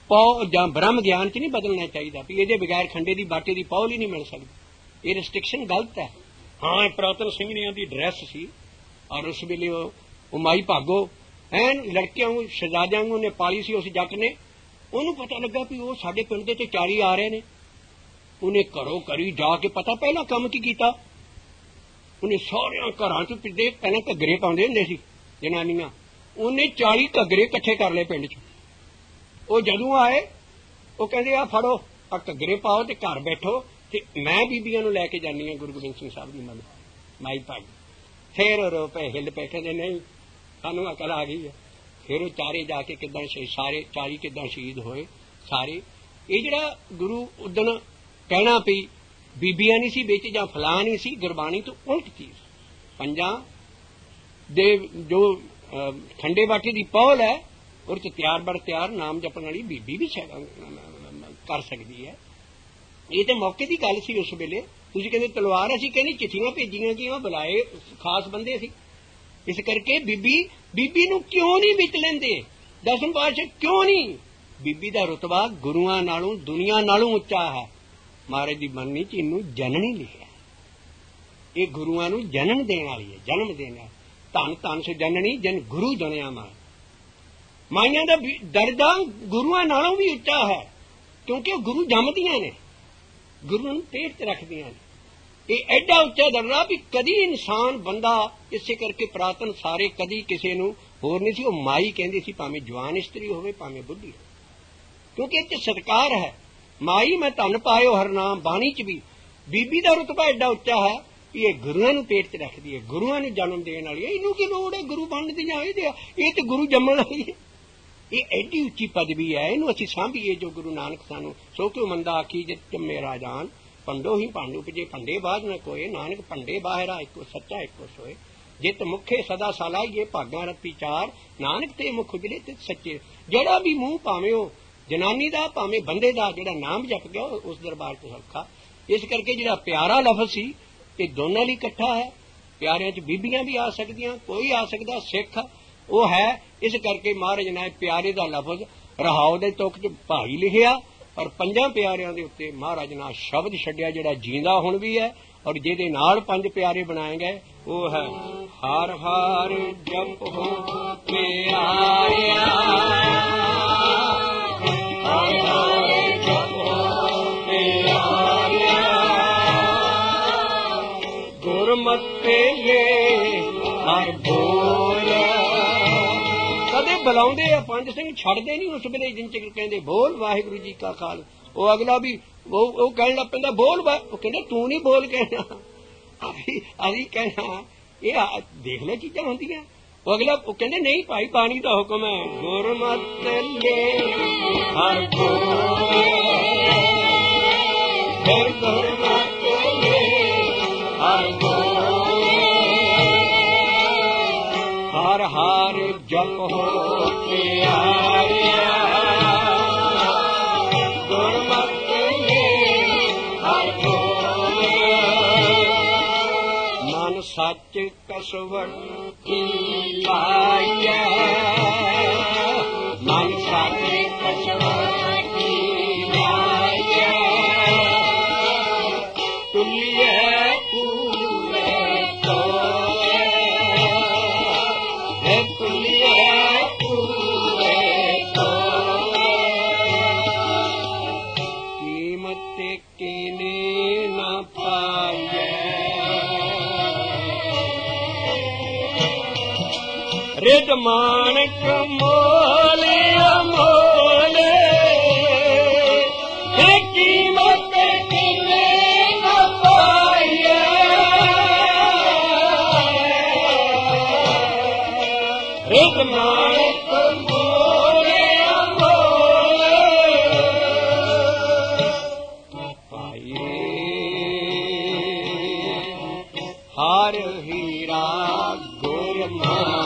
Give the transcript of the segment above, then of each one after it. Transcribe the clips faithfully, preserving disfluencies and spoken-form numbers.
पौ जां ब्रह्म ज्ञान च नहीं बदलना चाहिए भी ये बगैर खंडे की बाटे की पौल ही नहीं मिल सकती। ये रिस्ट्रिक्शन गलत है। हाँ पुरातन ਸਿੰਘ ने दी ड्रैस सी और उस वेले वो माई भागो एन लड़कियां शहजादियां ने पाली सी। उस जट ने उन्होंने पता लगा भी वो साडे पिंड दे चारी आ रहे ने। उन्हें घरों घरी जाके पता पहला काम की कीता, उन्हें सारे घरां च पिछले पहले घग्गरे पाउंदे हुंदे सी जनानियां, उन्हें चाली घग्गरे इकट्ठे कर लए पिंड च। वो जदों आए वो कहंदे आ फड़ो आ घग्गरे पाओ ते घर बैठो ते मैं बीबियां नूं लैके जानी हां गुरु गोबिंद सिंह साहब दी मद माई भाग। फिर रो पे हिल पे कहंदे नहीं सानूं अकल आ गई है। फिर वो चारे जाके किदां सारे चाली किदां शहीद होए सारे। ये जिहड़ा गुरु उदन कहना पई बीबियां नहीं सी बिच जां फलां नहीं सी, गुरबाणी तो उल्ट चीज पंजां दे जो खंडे बाटे दी पौल है और तैयार बड़ तैयार नाम जपण वाली बीबी भी कर सकती है। ये तो मौके की गल सी उस वेले। तुसीं कहंदे तलवार असीं कहने चिट्ठियां भेजियां कि बुलाए खास बंदे सी, इस करके बीबी बीबी नूं क्यों नहीं विच लैंदे? दसम पातशाह क्यों नहीं? बीबी दा रुतबा गुरुआं नालों दुनिया नालों उच्चा है। महाराज दी बाणी च इनू जननी लिखिआ, ये गुरुआं नूं जनम देण वाली है, जन्म देना। धन धन सो जननी जन गुरु जनिया मां। माइयां दा दर्जा गुरुआं नालों भी उच्चा है क्योंकि गुरु जमदियां ने, गुरु नूं पेट च रखदियां ने। ये एडा उच्चा दर्जा भी कदी इंसान बंदा इसे करके पुरातन सारे कदी किसी नूं होर नहीं सी। वो माई कहंदी सी भावें जवान इस्त्री होवे भावें बुढ़ी हो, क्योंकि इत्थे सत्कार है। माई मैं धन पायो हर नाम बाणी च भी बीबी दा रुतबा एडा उच्चा है कि ये गुरुआं नूं पेट च रखदी है, गुरुआं नूं जन्म देण वाली है। इनू की लोड़ है गुरु बनण दी? ये ते गुरु जम्मण वाली है। ये एडी उच्ची पदवी है, इनू असीं सांभीए जो गुरु नानक सानू सो क्यों मंदा आखी जे जम्मे राजान पंडो ही पांडु जे पंडे बाज न कोए नानक पंडे बाहरा इको सच्चा इको सोए। जित मुखे सदा साला ये भागा रत्ती चार नानक ते मुख उजले ते सच्चे। जड़ा भी मूंह भावें ओ जनानी दा भावें बंदे दा जड़ा नाम जप गया उस दरबार च सौखा। इस करके जिहड़ा प्यारा लफज सी ये दोनों लिए इकट्ठा है। प्यारियां च बीबियां भी आ सकदियां, कोई आ सकदा, सिख वो है। इस करके महाराज ने प्यारे दा लफज रहाओ दे तुक च भाई लिखिया और पंजां प्यारियां दे उत्ते महाराज ने शब्द छड्डिया जिहड़ा जींदा हुण भी है और जिहदे नाल पंज प्यारे बनाए गए वो है हर हर जप हो प्यारिया, हर हर जप हो प्यारिया, गुरमति ले हर बोल। कदे बुलाउंदे आ पंज सिंह छड्डदे नहीं उस वेले जिन चिर कहंदे बोल वाहिगुरू जी का खाल। वो अगला भी वो वो कहण लग पैंदा बोल वा, वो कहंदे तू नहीं बोल कहना अभी अभी कहना। ये देख ले चीजां होंदियां। वो अगला वो कहंदे नहीं भाई पानी दा हुक्म है गुरमति ले हर बोल, फिर गुरमति ले हर बोल, हर हर जप हो प्यारिया, गुरमति ले हर बोल। मन सच कसवटी लाइया, मन सच कसवटी लाइया, तुलिए रिद मानक मोले मोले कीमत किने न पाइए, रिद मानक मोले मोले पाइए, हर हीरा गुरमा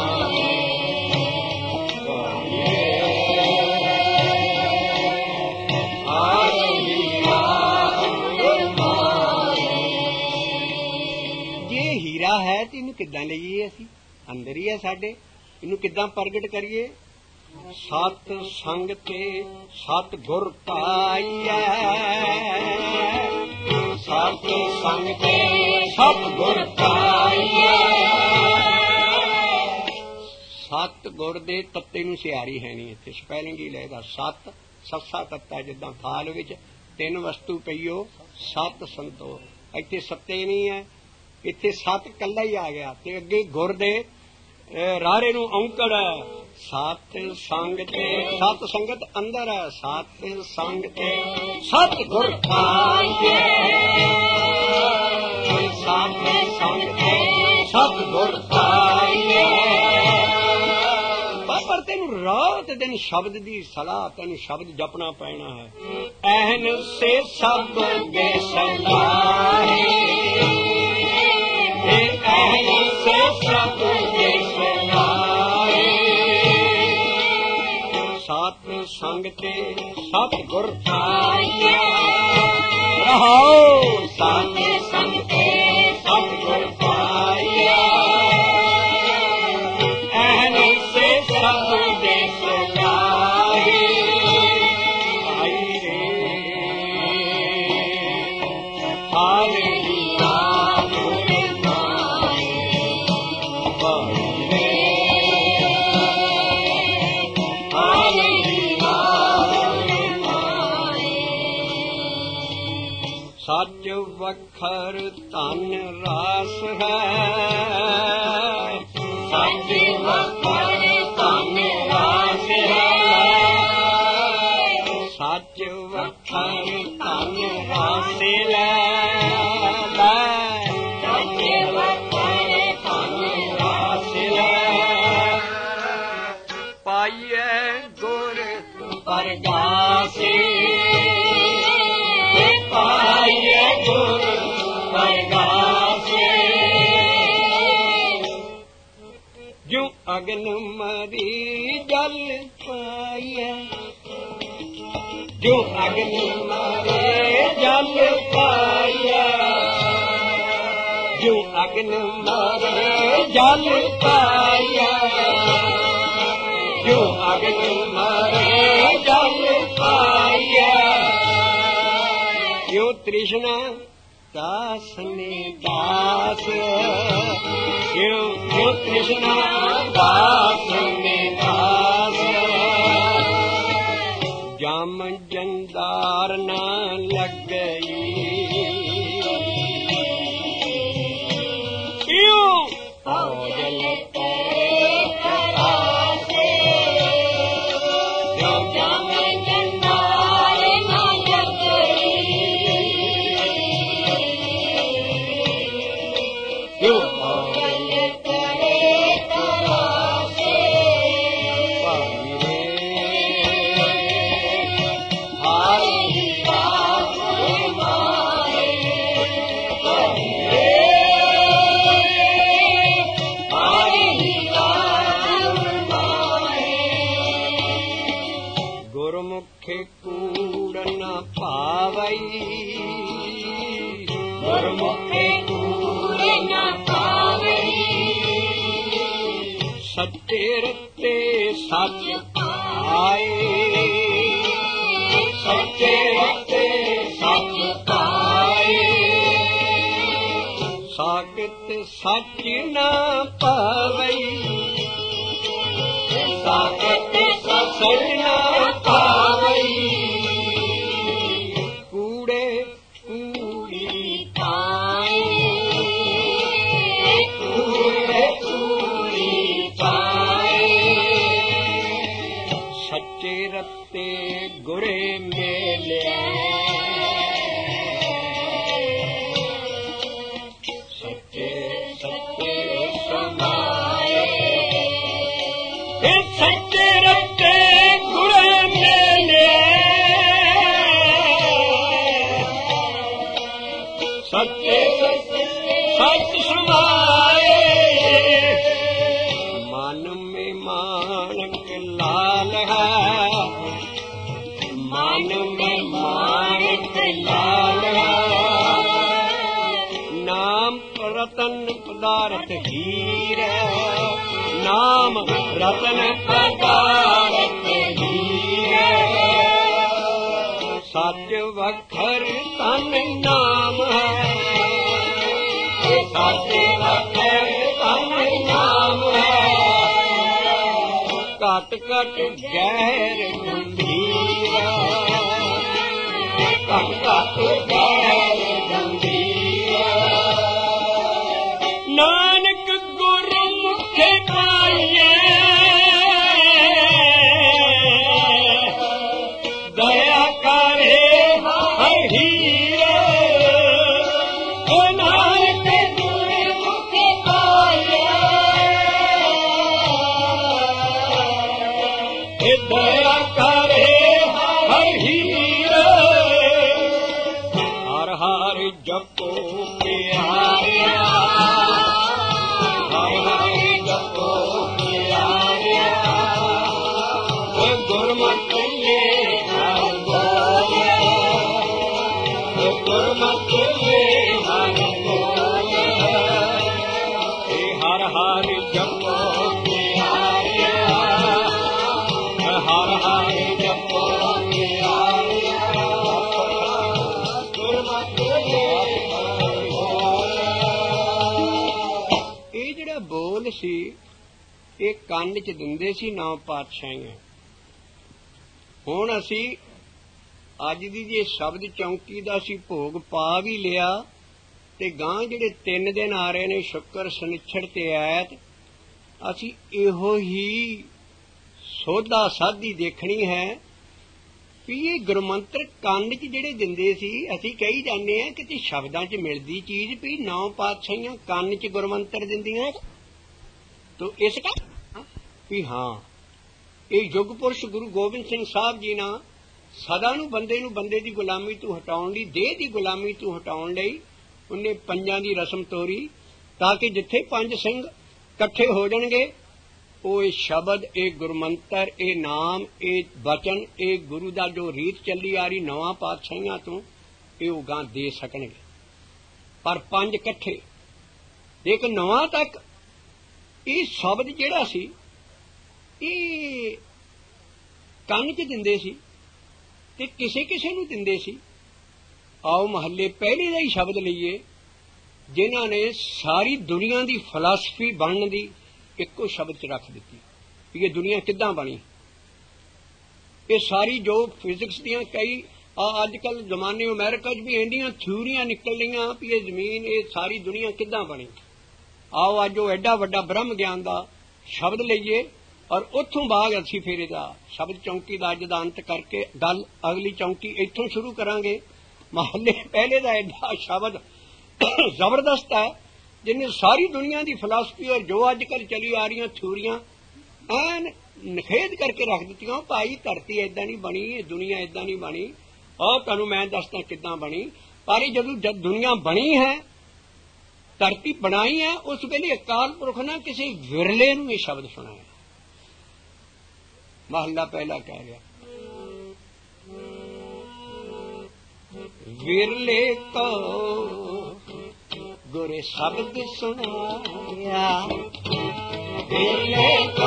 है। तो इनू किदां लईए? असीं अंदर ही है साडे, इनू किदां प्रगट करिए? सत संग ते सत गुर पाइया, सत संग ते सत गुर पाइया। सत गुर दे तत्ते नूं सियारी है नहीं, इत्थे स्पैलिंग ही लेदा सत सस्सा तत्ता जिद्दां थाल विच तीन वस्तु पईओ सत संतो, इत्थे सत्ते नहीं है, इत्थे सत कल्ला ही आ गया ते अगे गुर दे रारे नूं औंकड़ है। सत संग ते सत संगत अंदर है, सत संग ते सत गुर पाइए, सत संग ते सत गुर पाइए। पर तेन रात दिन शब्द दी सलाह, तेन शब्द जपना पैना है। ऐन से सब दे सलाह, ऐन से सब दे सलाह। सत संग ते सत गुर पाइया, रहो सत संग ते सत गुर पाइया। ऐन से सब दे सलाहे, आई रे हाले सच वखर धन रास है, सच वखर धन रास है, सच वखर धन रास लै, सच वखर धन रास लै। पाइए गुर परगासे, पाइए गुर परगासे। जो अग्न मरी जल पाइए, जो अग्न मरे जल पाइए, जो अग्न मरे जल पाइए, जो अग्न मरे जल पाइए। यो तृष्णा दास ने दास, यो यो तृष्णा दास ने दास। जम जंदार न लग गई, क्यों भोजन तेरे करासे, जो जम जंदार न लग गई, जो भोजन तेरे करासे। भाई रे हारी बात मारे, भाई रे हारी बात मारे। गुरमुखे कूड़ न पावई, गुरमुखे कूड़ न पावई। सच्चे रत्ते सच पाए, सच्चे रत्ते सच पाए। साकत सच न पावई, साकत सच न पावई। कूड़े कूड़ी पाए, कूड़े कूड़ी पाए। सच्चे रत्ते गुरे मेले, सच्चे सच्चे समाए। सच्चे रत्ते गुरे मेले, सच्चे सच्चे सच समाए। मन में माणक लाल है, मन में माणक लाल है। नाम रतन पदार्थ हीर, नाम रतन पदारथ हीरे सच वखर तन नाम है सच वखर तन नाम है घट घट गैर गंभीरा घट घट गैर गंभीरा नानक गुरमुख पाइए दया करे हर हीरे नानक गुरमुख पाइए दया करे हर हीरे हर हर जपो प्यारिया हर हर जपो प्यारिया गुरमत ले हर बोले गुरमत ले हर बोले हर हर जपो प्यारिया हर हर जपो प्यारिया गुरमत ले हर बोले। ਇਹ ਜਿਹੜਾ ਬੋਲ ਸੀ ਇਹ ਕੰਨ 'ਚ ਦਿੰਦੇ ਸੀ ਨੌ ਪਾਤਸ਼ਾਹੀਆਂ। ਹੁਣ ਅਸੀਂ ਅੱਜ ਦੀ ਜੇ ਸ਼ਬਦ ਚੌਂਕੀ ਦਾ ਅਸੀਂ ਭੋਗ ਪਾ ਵੀ ਲਿਆ ਤੇ ਗਾਂ ਜਿਹੜੇ ਤਿੰਨ ਦਿਨ ਆ ਰਹੇ ਨੇ ਸ਼ੁੱਕਰ ਸ਼ਨਿਚੜ ਤੇ ਐਤ ਅਸੀਂ ਇਹੋ ਹੀ ਸੋਧਾ ਸਾਧੀ ਦੇਖਣੀ ਹੈ ਵੀ ਇਹ ਗੁਰਮੰਤਰ ਕੰਨ 'ਚ ਜਿਹੜੇ ਦਿੰਦੇ ਸੀ ਅਸੀਂ ਕਹੀ ਜਾਂਦੇ ਹਾਂ ਕਿ ਸ਼ਬਦਾਂ 'ਚ ਮਿਲਦੀ ਚੀਜ਼ ਵੀ ਨੌ ਪਾਤਸ਼ਾਹੀਆਂ ਕੰਨ 'ਚ ਗੁਰਮੰਤਰ ਦਿੰਦੀਆਂ ਤੋ ਇਸ ਕਾ ਵੀ ਹਾਂ ਇਹ ਯੁੱਗ ਪੁਰਸ਼ ਗੁਰੂ ਗੋਬਿੰਦ ਸਿੰਘ ਸਾਹਿਬ ਜੀ ਨਾਲ ਸਦਾ ਨੂੰ ਬੰਦੇ ਨੂੰ ਬੰਦੇ ਦੀ ਗੁਲਾਮੀ ਤੋਂ ਹਟਾਉਣ ਲਈ ਦੇਹ ਦੀ ਗੁਲਾਮੀ ਤੋਂ ਹਟਾਉਣ ਲਈ ਉਹਨੇ ਪੰਜਾਂ ਦੀ ਰਸਮ ਤੋਰੀ ਤਾਂ ਕਿ ਜਿੱਥੇ ਪੰਜ ਸਿੰਘ ਇਕੱਠੇ ਹੋ ਜਾਣਗੇ ਉਹ ਇਹ ਸ਼ਬਦ ਇਹ ਗੁਰਮੰਤਰ ਇਹ ਨਾਮ ਇਹ ਬਚਨ ਇਹ ਗੁਰੂ ਦਾ ਜੋ ਰੀਤ ਚੱਲੀ ਆ ਰਹੀ ਨਵਾਂ ਪਾਤਸ਼ਾਹੀਆਂ ਤੋਂ ਇਹ ਉਹ ਗਾਂ ਦੇ ਸਕਣਗੇ। ਪਰ ਪੰਜ ਇਕੱਠੇ ਇੱਕ ਨਵਾਂ ਤੱਕ ਇਹ ਸ਼ਬਦ ਜਿਹੜਾ ਸੀ ਇਹ ਕੰਨ 'ਚ ਦਿੰਦੇ ਸੀ ਤੇ ਕਿਸੇ ਕਿਸੇ ਨੂੰ ਦਿੰਦੇ ਸੀ। ਆਓ ਮਹੱਲੇ ਪਹਿਲੇ ਦਾ ਹੀ ਸ਼ਬਦ ਲਈਏ ਜਿਨ੍ਹਾਂ ਨੇ ਸਾਰੀ ਦੁਨੀਆ ਦੀ ਫਲਸਫੀ ਬਣਨ ਦੀ ਇੱਕੋ ਸ਼ਬਦ 'ਚ ਰੱਖ ਦਿੱਤੀ ਵੀ ਇਹ ਦੁਨੀਆ ਕਿੱਦਾਂ ਬਣੀ। ਇਹ ਸਾਰੀ ਜੋ ਫਿਜ਼ਿਕਸ ਦੀਆਂ ਕਈ ਅੱਜ ਕੱਲ੍ਹ ਜ਼ਮਾਨੇ ਅਮਰੀਕਾ 'ਚ ਵੀ ਇੰਨੀਆਂ ਥਿਊਰੀਆਂ ਨਿਕਲ ਰਹੀਆਂ ਵੀ ਇਹ ਜ਼ਮੀਨ ਇਹ ਸਾਰੀ ਦੁਨੀਆ ਕਿੱਦਾਂ ਬਣੀ। ਆਓ ਅੱਜ ਉਹ ਐਡਾ ਵੱਡਾ ਬ੍ਰਹਮ ਗਿਆਨ ਦਾ ਸ਼ਬਦ ਲਈਏ ਔਰ ਉੱਥੋਂ ਬਾਅਦ ਅਸੀਂ ਫਿਰ ਇਹਦਾ ਸ਼ਬਦ ਚੌਂਕੀ ਦਾ ਅੱਜ ਦਾ ਅੰਤ ਕਰਕੇ ਗੱਲ ਅਗਲੀ ਚੌਂਕੀ ਇੱਥੋਂ ਸ਼ੁਰੂ ਕਰਾਂਗੇ। ਮਹੱਲੇ ਪਹਿਲੇ ਦਾ ਐਡਾ ਸ਼ਬਦ ਜ਼ਬਰਦਸਤ ਹੈ ਜਿਹਨੇ ਸਾਰੀ ਦੁਨੀਆ ਦੀ ਫਲਸਫੀ ਔਰ ਜੋ ਅੱਜ ਕੱਲ੍ਹ ਚਲੀ ਆ ਰਹੀਆਂ ਥਿਊਰੀਆਂ ਐਨ ਨਿਖੇਧ ਕਰਕੇ ਰੱਖ ਦਿੱਤੀਆਂ। ਭਾਈ ਧਰਤੀ ਏਦਾਂ ਨਹੀਂ ਬਣੀ ਇਹ ਦੁਨੀਆ ਏਦਾਂ ਨਹੀਂ ਬਣੀ ਔਰ ਤੁਹਾਨੂੰ ਮੈਂ ਦੱਸਦਾ ਕਿੱਦਾਂ ਬਣੀ। ਪਰ ਜਦੋਂ ਜਦ ਦੁਨੀਆ ਬਣੀ ਹੈ ਧਰਤੀ ਬਣਾਈ ਹੈ ਉਸ ਵੇਲੇ ਅਕਾਲ ਪੁਰਖ ਨੇ ਕਿਸੇ ਵਿਰਲੇ ਨੂੰ ਇਹ ਸ਼ਬਦ ਸੁਣਾਇਆ। ਮਹੱਲਾ ਪਹਿਲਾ ਕਹਿ ਰਿਹਾ ਵਿਰਲੇ ਕੋ ਗੁਰੇ ਸ਼ਬਦ ਸੁਣਾਇਆ ਵਿਰਲੇ ਕੋ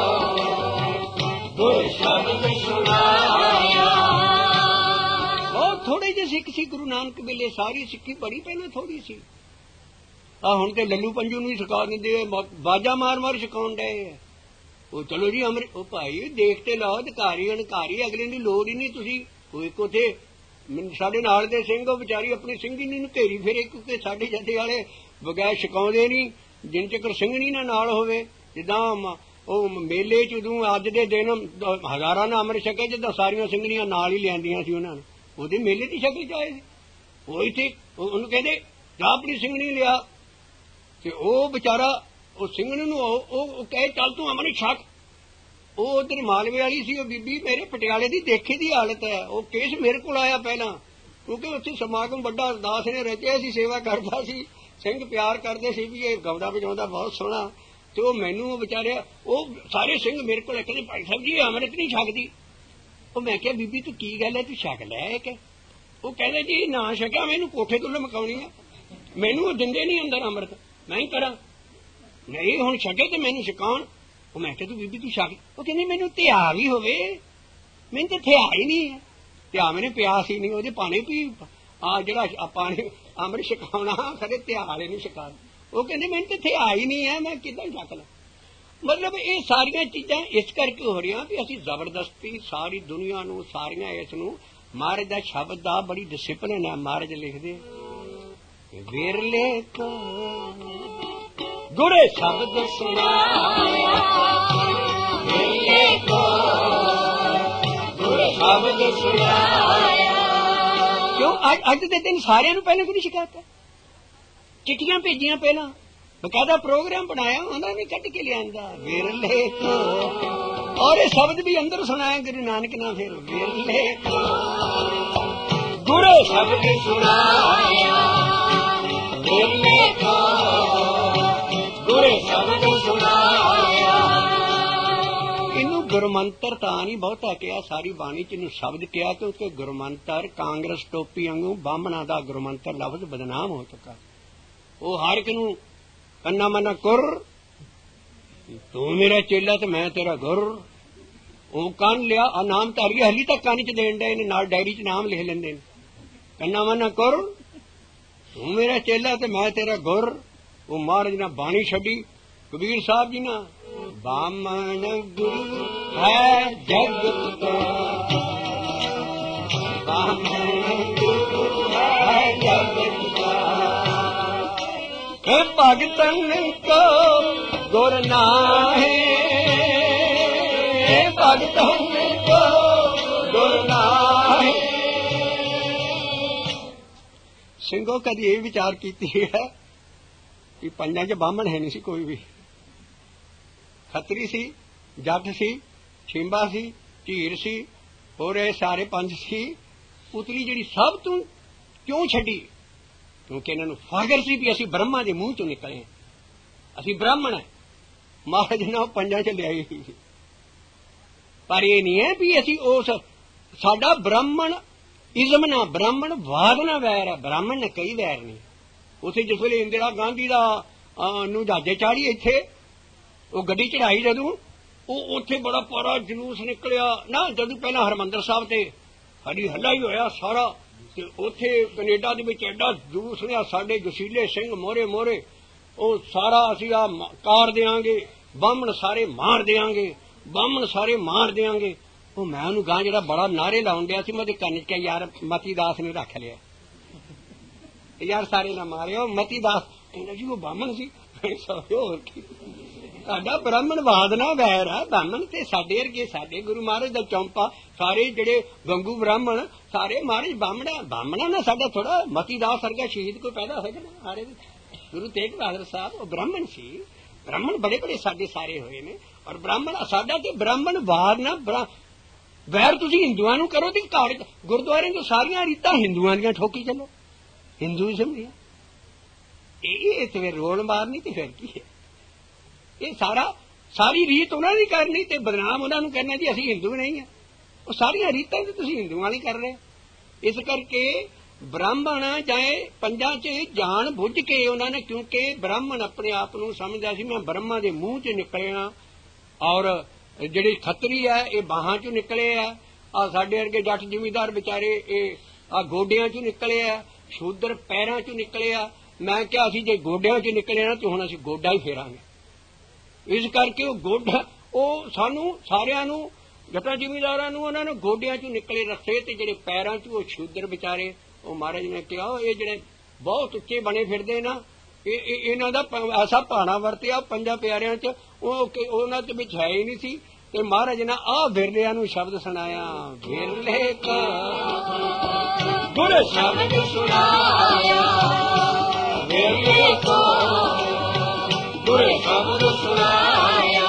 ਗੁਰੇ ਸ਼ਬਦ ਸੁਣਾਇਆ। ਬਹੁਤ ਥੋੜੇ ਜਿਹੇ ਸਿੱਖ ਸੀ ਗੁਰੂ ਨਾਨਕ ਵੇਲੇ ਸਾਰੀ ਸਿੱਖੀ ਬੜੀ ਪਹਿਲਾਂ ਥੋੜੀ ਸੀ। ਆ ਹੁਣ ਤੇ ਲੱਲੂ ਪੰਜੂ ਨੂੰ ਹੀ ਸਿਖਾ ਦਿੰਦੇ ਬਾਜਾ ਮਾਰ ਮਾਰ ਸਿਖਾਉਣ ਡਏ ਆ। ਉਹ ਚਲੋ ਜੀ ਅਮਰ ਉਹ ਭਾਈ ਦੇਖ ਤੇ ਲਾਓ ਅਧਿਕਾਰੀ ਅਣਕਾਰੀ ਅਗਲੇ ਦੀ ਲੋੜ ਹੀ ਨਹੀਂ। ਤੁਸੀਂ ਉਹ ਇੱਕ ਉੱਥੇ ਸਾਡੇ ਨਾਲ ਦੇ ਸਿੰਘ ਉਹ ਵਿਚਾਰੀ ਆਪਣੀ ਸਿੰਘਣੀ ਨੂੰ ਘੇਰੀ ਫਿਰੇ ਕਿਉਂਕਿ ਸਾਡੇ ਜੱਥੇ ਵਾਲੇ ਬਗੈਰ ਛਕਾਉਂਦੇ ਨਹੀਂ ਜਿੰਨ ਚਿਰ ਸਿੰਘਣੀ ਨਾ ਨਾਲ ਹੋਵੇ। ਜਿੱਦਾਂ ਉਹ ਮੇਲੇ ਚ ਉਦੋਂ ਅੱਜ ਦੇ ਦਿਨ ਹਜ਼ਾਰਾਂ ਨਾਲ ਅੰਮ੍ਰਿਤ ਛਕੇ ਜਿੱਦਾਂ ਸਾਰੀਆਂ ਸਿੰਘਣੀਆਂ ਨਾਲ ਹੀ ਲਿਆਂਦੀਆਂ ਸੀ ਉਹਨਾਂ ਨੂੰ ਉਹਦੇ ਮੇਲੇ ਦੀ ਸ਼ਕਲ ਚ ਆਏ ਸੀ। ਉਹ ਇੱਥੇ ਉਹਨੂੰ ਕਹਿੰਦੇ ਜਾਂ ਆਪਣੀ ਸਿੰਘਣੀ ਲਿਆ ਤੇ ਉਹ ਵਿਚਾਰਾ ਉਹ ਸਿੰਘਣੀ ਨੂੰ ਉਹ ਕਹੇ ਚੱਲ ਤੂੰ ਅੰਮ੍ਰਿਤ ਛਕ। ਉਹ ਉਧਰ ਮਾਲਵੇ ਵਾਲੀ ਸੀ ਉਹ ਬੀਬੀ ਮੇਰੇ ਪਟਿਆਲੇ ਦੀ ਦੇਖੀ ਦੀ ਹਾਲਤ ਹੈ। ਉਹ ਕੇਸ ਮੇਰੇ ਕੋਲ ਆਇਆ ਪਹਿਲਾਂ ਕਿਉਂਕਿ ਉੱਥੇ ਸਮਾਗਮ ਵੱਡਾ ਅਰਦਾਸ ਨੇ ਰਚਿਆ ਸੀ ਸੇਵਾ ਕਰਦਾ ਸੀ ਸਿੰਘ ਪਿਆਰ ਕਰਦੇ ਸੀ ਵੀ ਇਹ ਗਾਉਂਦਾ ਵਜਾਉਂਦਾ ਬਹੁਤ ਸੋਹਣਾ ਤੇ ਉਹ ਮੈਨੂੰ ਵਿਚਾਰਿਆ ਉਹ ਸਾਰੇ ਸਿੰਘ ਮੇਰੇ ਕੋਲ ਕਹਿੰਦੇ ਭਾਈ ਸਾਹਿਬ ਜੀ ਅੰਮ੍ਰਿਤ ਨਹੀਂ ਛਕਦੀ। ਉਹ ਮੈਂ ਕਿਹਾ ਬੀਬੀ ਤੂੰ ਕੀ ਗੱਲ ਹੈ ਤੂੰ ਛਕ ਲੈ ਕਿ ਉਹ ਕਹਿੰਦੇ ਜੀ ਨਾ ਛਕਿਆ ਮੈਨੂੰ ਕੋਠੇ ਤੋਂ ਲਮਕਾਉਣੀ ਆ ਮੈਨੂੰ ਉਹ ਦਿੰਦੇ ਨਹੀਂ ਅੰਦਰ ਅੰਮ੍ਰਿਤ ਮੈਂ ਹੀ ਕਰਾਂ ਨਹੀਂ ਹੁਣ ਛਕੇ ਤੇ ਮੈਨੂੰ ਛਕਾਉਣ ਉਹ ਮੈਂ ਕਿਹਾ ਤੂੰ ਬੀਬੀ ਤੂੰ ਛਕ, ਉਹ ਕਹਿੰਦੀ ਮੈਨੂੰ ਧਿਆ ਵੀ ਹੋਵੇ, ਮੈਨੂੰ ਤਾਂ ਥਿਆ ਹੀ ਨਹੀਂ ਹੈ, ਧਿਆ ਮੈਨੇ ਪਿਆਸ ਹੀ ਨਹੀਂ, ਉਹਦੇ ਪਾਣੀ ਪੀ ਆ ਜਿਹੜਾ ਪਾਣੀ ਅੰਮ੍ਰਿਤ ਛਕਾਉਣਾ ਕਦੇ ਧਿਆ ਵਾਲੇ ਨੂੰ ਛਕਾ, ਉਹ ਕਹਿੰਦੇ ਮੈਨੂੰ ਤਾਂ ਥਿਆ ਹੀ ਨਹੀਂ ਹੈ, ਮੈਂ ਕਿੱਦਾਂ ਛਕ ਲਾਂ। ਮਤਲਬ ਇਹ ਸਾਰੀਆਂ ਚੀਜ਼ਾਂ ਇਸ ਕਰਕੇ ਹੋ ਰਹੀਆਂ ਵੀ ਅਸੀਂ ਜ਼ਬਰਦਸਤੀ ਸਾਰੀ ਦੁਨੀਆ ਨੂੰ ਸਾਰੀਆਂ ਇਸ ਨੂੰ ਮਹਾਰਾਜ ਦਾ ਸ਼ਬਦ ਦਾ ਬੜੀ ਡਿਸਿਪਲਿਨ ਹੈ। ਮਹਾਰਾਜ ਲਿਖਦੇ ਵਿਰਲੇ ਕੋ ਗੁਰੇ ਸ਼ਬਦ ਸੁਣਾਇਆ, ਵਿਰਲੇ ਕੋ ਗੁਰੇ ਸ਼ਬਦ ਸੁਣਾਇਆ। ਕਿਉਂ ਅੱਜ ਦੇ ਦਿਨ ਸਾਰਿਆਂ ਨੂੰ ਪਹਿਲਾਂ ਕੋਈ ਸ਼ਿਕਾਇਤ ਹੈ, ਚਿੱਠੀਆਂ ਭੇਜੀਆਂ ਪਹਿਲਾਂ, ਬਕਾਇਦਾ ਪ੍ਰੋਗਰਾਮ ਬਣਾਇਆ, ਉਹਨਾਂ ਨੇ ਕੱਢ ਕੇ ਲਿਆਂਦਾ ਵਿਰਲੇ ਕੋ, ਔਰ ਇਹ ਸ਼ਬਦ ਵੀ ਅੰਦਰ ਸੁਣਾਇਆ ਗੁਰੂ ਨਾਨਕ ਨੇ, ਫਿਰ ਵਿਰਲੇ ਕੋ ਗੁਰੂ ਸ਼ਬਦ ਸੁਣਾਇਆ, ਵਿਰਲੇ ਕੋ ਗੁਰੂ ਸ਼ਬਦ ਸੁਣਾਇਆ। ਇਹਨੂੰ ਗੁਰਮੰਤਰ ਤਾਂ ਨਹੀਂ ਬਹੁਤਾ ਕਿਹਾ, ਸਾਰੀ ਬਾਣੀ ਚ ਇਹਨੂੰ ਸ਼ਬਦ ਕਿਹਾ, ਕਿਉਂਕਿ ਗੁਰਮੰਤਰ ਕਾਂਗਰਸ ਟੋਪੀ ਵਾਂਗੂ ਬਾਹਮਣਾ ਦਾ ਗੁਰਮੰਤਰ ਲਫ਼ਜ਼ ਬਦਨਾਮ ਹੋ ਚੁੱਕਾ। ਉਹ ਹਰ ਇੱਕ ਨੂੰ ਕੰਨਾ ਮਨਾ ਕੁਰ, ਤੂੰ ਮੇਰਾ ਚੇਲਾ ਤੇ ਮੈਂ ਤੇਰਾ ਗੁਰ, ਉਹ ਕੰਨ ਲਿਆ ਆ ਨਾਮ ਧਾਰੀ ਹਲੀ ਤੱਕ ਕੰਨ ਚ ਦੇਣ ਡਏ ਨੇ, ਨਾਲ ਡਾਇਰੀ ਚ ਨਾਮ ਲਿਖ ਲੈਂਦੇ ਨੇ, ਕੰਨਾ ਮਨਾ ਕੁਰ ਤੂੰ ਮੇਰਾ ਚੇਲਾ ਤੇ ਮੈਂ ਤੇਰਾ ਗੁਰ। ਉਹ ਮਹਾਰਾਜ ਨੇ ਬਾਣੀ ਛੱਡੀ, ਕਬੀਰ ਸਾਹਿਬ ਜੀ ਨਾ ਬਾਮਣ ਗੁਰੂ ਹੈ ਜਗਤ ਦਾ, ਬਾਮਣ ਗੁਰੂ ਹੈ ਜਗਤ ਦਾ, ਭਗਤਨ ਕੋ ਗੁਰ ਨਾਹੀ, ਭਗਤਨ ਕੋ ਗੁਰ ਨਾਹੀ। ਸਿੰਘੋ ਕਦੀ ਇਹ ਵਿਚਾਰ ਕੀਤੀ ਹੈ ਕਿ ਪੰਜਾਂ ਚ ਬਾਹਮਣ ਹੈ ਨਹੀਂ ਸੀ ਕੋਈ ਵੀ, ਖੱਤਰੀ ਸੀ, ਜੱਟ ਸੀ, ਛਿੰਬਾ ਸੀ, ਝੀਰ ਸੀ, ਹੋਰ ਇਹ ਸਾਰੇ ਪੰਜ ਸੀ। ਉਤਲੀ ਜਿਹੜੀ ਸਭ ਤੋਂ ਕਿਉਂ ਛੱਡੀ? ਕਿਉਂਕਿ ਇਹਨਾਂ ਨੂੰ ਫਖਰ ਸੀ ਵੀ ਅਸੀਂ ਬ੍ਰਹਮਾ ਦੇ ਮੂੰਹ ਚੋਂ ਨਿਕਲੇ, ਅਸੀਂ ਬ੍ਰਾਹਮਣ ਹੈ। ਮਹਾਰਾਜ ਨੇ ਉਹ ਪੰਜਾਂ ਚ ਲਿਆਈ, ਪਰ ਇਹ ਨਹੀਂ ਹੈ ਵੀ ਅਸੀਂ ਉਸ, ਸਾਡਾ ਬ੍ਰਾਹਮਣ ਇਜ਼ਮ ਨਾ ਬ੍ਰਾਹਮਣ ਵਾਦ ਨਾ ਵੈਰ ਹੈ, ਬ੍ਰਾਹਮਣ ਨੇ ਕਈ ਵੈਰ ਨਹੀਂ। ਉੱਥੇ ਜਿਸ ਵੇਲੇ ਇੰਦਰਾ ਗਾਂਧੀ ਦਾ ਨੂੰ ਜਹਾਜ਼ੇ ਚਾੜੀ, ਇੱਥੇ ਉਹ ਗੱਡੀ ਚੜਾਈ ਜਦੋਂ, ਉਹ ਉੱਥੇ ਬੜਾ ਪਾਰਾ ਜਲੂਸ ਨਿਕਲਿਆ ਨਾ, ਜਦੋਂ ਪਹਿਲਾਂ ਹਰਿਮੰਦਰ ਸਾਹਿਬ ਤੇ ਹਰੀ ਹੱਲਾ ਹੀ ਹੋਇਆ ਸਾਰਾ, ਤੇ ਉੱਥੇ ਕੈਨੇਡਾ ਦੇ ਵਿੱਚ ਐਡਾ ਜਲੂਸ ਨੇ, ਸਾਡੇ ਜਸੀਲੇ ਸਿੰਘ ਮੋਹਰੇ ਮੋਹਰੇ, ਉਹ ਸਾਰਾ ਅਸੀਂ ਆ ਕਾਰ ਦਿਆਂਗੇ, ਬਾਹਮਣ ਸਾਰੇ ਮਾਰ ਦਿਆਂਗੇ, ਬਾਹਮਣ ਸਾਰੇ ਮਾਰ ਦਿਆਂਗੇ। ਉਹ ਮੈਂ ਉਹਨੂੰ ਗਾਂ ਜਿਹੜਾ ਬੜਾ ਨਾਰੇ ਲਾਉਣ ਡਿਆ ਸੀ, ਮੈਂ ਉਹਦੇ ਕੰਨ ਚ ਕਿਹਾ ਯਾਰ ਮਤੀ ਦਾਸ ਨੇ ਰੱਖ ਲਿਆ, ਯਾਰ ਸਾਰੇ ਨਾ ਮਾਰਿਓ, ਮਤੀ ਦਾਸ ਕਹਿੰਦਾ ਜੀ ਉਹ ਬਾਹਮਣ ਸੀ। ਹੋਰ ਕੀ, ਸਾਡਾ ਬ੍ਰਾਹਮਣਵਾਦ ਨਾ ਵੈਰ ਹੈ, ਬ੍ਰਾਹਮਣ ਤੇ ਸਾਡੇ ਵਰਗੇ, ਸਾਡੇ ਗੁਰੂ ਮਹਾਰਾਜ ਦਾ ਚੌਂਪਾ, ਸਾਰੇ ਜਿਹੜੇ ਗੰਗੂ ਬ੍ਰਾਹਮਣ ਸਾਰੇ ਮਹਾਰਾਜ ਬਾਹਮਣਾ, ਬਾਹਮਣਾ ਨਾ ਸਾਡਾ ਥੋੜਾ ਮਤੀ ਦਾਸ ਵਰਗਾ ਸ਼ਹੀਦ ਕੋਈ ਪੈਦਾ ਹੋਏਗਾ ਨਾ। ਸਾਰੇ ਗੁਰੂ ਤੇਗ ਬਹਾਦਰ ਸਾਹਿਬ ਉਹ ਬ੍ਰਾਹਮਣ ਸੀ, ਬ੍ਰਾਹਮਣ ਬੜੇ ਬੜੇ ਸਾਡੇ ਸਾਰੇ ਹੋਏ ਨੇ, ਔਰ ਬ੍ਰਾਹਮਣ ਸਾਡਾ ਤੇ ਬ੍ਰਾਹਮਣਵਾਦ ਨਾ ਵੈਰ ਤੁਸੀਂ ਹਿੰਦੂਆਂ ਨੂੰ ਕਰੋ ਤੇ ਘਰ ਗੁਰਦੁਆਰੇ ਤੋਂ ਸਾਰੀਆਂ ਰੀਤਾਂ ਹਿੰਦੂਆਂ ਦੀਆਂ ਠੋਕੀ ਚੱਲੋ, ਹਿੰਦੂਇਜ਼ਮ ਦੀਆਂ, ਇਹ ਤੇ ਰੋਲ ਮਾਰਨੀ ਤੇ ਫਿਰ ਕੀ ਹੈ? ਇਹ ਸਾਰਾ ਸਾਰੀ ਰੀਤ ਉਹਨਾਂ ਦੀ ਕਰਨੀ ਤੇ ਬਦਨਾਮ ਉਹਨਾਂ ਨੂੰ ਕਰਨਾ ਜੀ ਅਸੀਂ ਹਿੰਦੂ ਨਹੀਂ ਹਾਂ। ਉਹ ਸਾਰੀਆਂ ਰੀਤਾਂ ਤੇ ਤੁਸੀਂ ਹਿੰਦੂਆਂ ਵਾਲੀ ਕਰ ਰਹੇ। ਇਸ ਕਰਕੇ ਬ੍ਰਾਹਮਣ ਚਾਹੇ ਪੰਜਾਂ ਚ ਜਾਣ ਬੁੱਝ ਕੇ ਉਹਨਾਂ ਨੇ, ਕਿਉਂਕਿ ਬ੍ਰਾਹਮਣ ਆਪਣੇ ਆਪ ਨੂੰ ਸਮਝਦਾ ਸੀ ਮੈਂ ਬ੍ਰਹਮਾ ਦੇ ਮੂੰਹ ਚ ਨਿਕਲਿਆ, ਔਰ ਜਿਹੜੇ ਖੱਤਰੀ ਹੈ ਇਹ ਬਾਹਾਂ ਚੋਂ ਨਿਕਲੇ ਆ, ਆ ਸਾਡੇ ਵਰਗੇ ਜੱਟ ਜ਼ਿਮੀਂਦਾਰ ਵਿਚਾਰੇ ਇਹ ਆ ਗੋਡਿਆਂ ਚੋਂ ਨਿਕਲੇ ਆ, ਸ਼ੂਦਰ ਪੈਰਾਂ ਚੋਂ ਨਿਕਲੇ ਆ। ਮੈਂ ਕਿਹਾ ਅਸੀਂ ਜੇ ਗੋਡਿਆਂ ਚ ਨਿਕਲੇ ਨਾ ਤੇ ਹੁਣ ਅਸੀਂ ਗੋਡਾ ਹੀ ਫੇਰਾਂਗੇ। ਇਸ ਕਰਕੇ ਉਹ ਗੋਡਾ, ਉਹ ਸਾਨੂੰ ਸਾਰਿਆਂ ਨੂੰ ਜੱਟਾਂ ਜ਼ਿਮੀਂਦਾਰਾਂ ਨੂੰ ਉਹਨਾਂ ਨੇ ਗੋਡਿਆਂ ਚੋਂ ਨਿਕਲੇ ਰੱਖੇ, ਤੇ ਜਿਹੜੇ ਪੈਰਾਂ ਚ ਉਹ ਸ਼ੂਦਰ ਵਿਚਾਰੇ, ਉਹ ਮਹਾਰਾਜ ਨੇ ਕਿਹਾ ਇਹ ਜਿਹੜੇ ਬਹੁਤ ਉੱਚੇ ਬਣੇ ਫਿਰਦੇ ਨਾ, ਇਹ ਇਹਨਾਂ ਦਾ ਐਸਾ ਭਾਣਾ ਵਰਤਿਆ ਪੰਜਾਂ ਪਿਆਰਿਆਂ ਚ, ਉਹ ਉਹਨਾਂ ਦੇ ਵਿੱਚ ਹੈ ਹੀ ਨਹੀਂ ਸੀ। ਤੇ ਮਹਾਰਾਜ ਨੇ ਆਹ ਵਿਰਲਿਆਂ ਨੂੰ ਸ਼ਬਦ ਸੁਣਾਇਆ, ਵਿਰਲੇ ਕਾ ਗੁਰ ਸ਼ਬਦ ਸੁਣਾਇਆ, ਵਿਰਲੇ ਕਾ ਗੁਰ ਸ਼ਬਦ ਸੁਣਾਇਆ।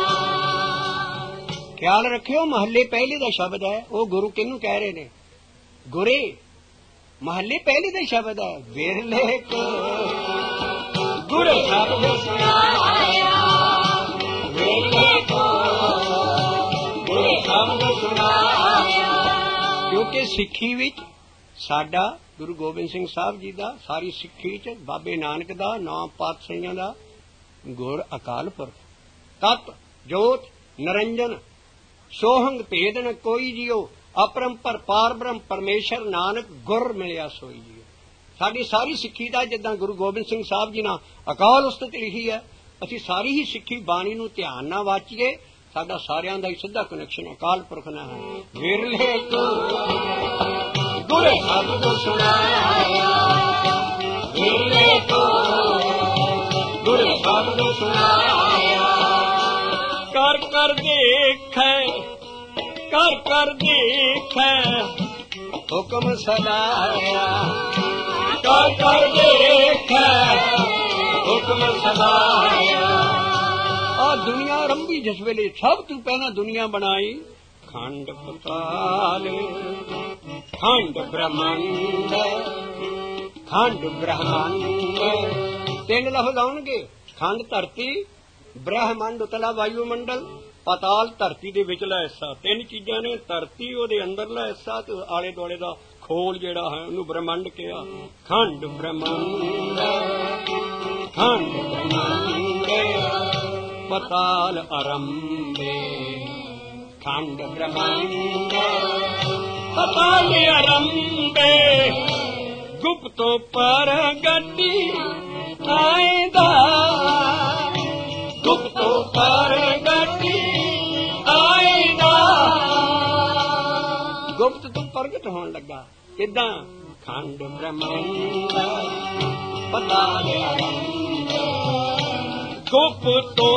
ਖਿਆਲ ਰੱਖਿਓ ਮਹੱਲੇ ਪਹਿਲੇ ਦਾ ਸ਼ਬਦ ਹੈ, ਉਹ ਗੁਰੂ ਕਿਹਨੂੰ ਕਹਿ ਰਹੇ ਨੇ? ਗੁਰੇ ਮਹੱਲੇ ਪਹਿਲੇ ਦਾ ਸ਼ਬਦ ਹੈ, ਵਿਰਲੇ ਕਾ ਗੁਰ ਸ਼ਬਦ ਸੁਣਾਇਆ, ਵਿਰਲੇ ਕਾ ਗੁਰ ਸ਼ਬਦ ਸੁਣਾਇਆ। ਕਿਉਂਕਿ ਸਿੱਖੀ ਵਿੱਚ ਸਾਡਾ ਗੁਰੂ ਗੋਬਿੰਦ ਸਿੰਘ ਸਾਹਿਬ ਜੀ ਦਾ, ਸਾਰੀ ਸਿੱਖੀ ਚ ਬਾਬੇ ਨਾਨਕ ਦਾ, ਨੌ ਪਾਤਸ਼ਾਹੀਆਂ ਦਾ, ਗੁਰ ਅਕਾਲ ਪੁਰਖ, ਤਤ जोत निरंजन सोहंग भेद न कोई जियो अपरंपर पार ब्रह्म परमेश्वर नानक गुर मिलिया सोई जियो। साडी सारी सिੱਖੀ ਦਾ जिद्दां गुरु गोबिंद सिंह साहब जी ने अकाल उस्तत लिखी है, असीं सारी ही सिੱਖੀ बाणी नूं ध्यान नाल वाचीए। साडा सारियां दा ही सिद्धा कनैक्शन अकाल पुरख नाल है। विरले को गुर शब्द सुनाया, विरले को गुर शब्द सुनाया। कर कर देखे कर कर देखे हुक्म सदाया, कर कर देखे हुक्म सदाया। आ दुनिया रंभी जिस वेले सब तू पहला दुनिया बनाई, खंड पताल खंड ब्रह्मांड खंड ब्रह्मांड तीन लफ्ज आउणगे। खंड धरती, ब्रह्मांड उतला वायुमंडल, पताल धरती दे विचला हिस्सा। तीन चीजां ने, धरती ओहदे अंदरला हिस्सा ते आले दुआले दा खोल जेड़ा है उन्हें ब्रह्मांड कहा। खंड ब्रह्मांड खंड ब्रह्मांड पताल आरंभे, खंड ब्रह्मांड पताल आरंभे। गुप्तो परगति आएदा, गुप्तो परगति आएदा। गुप्त तो प्रगट होने लगा किदां? खंड ब्रह्मांड पताल आरंभ। गुप्तो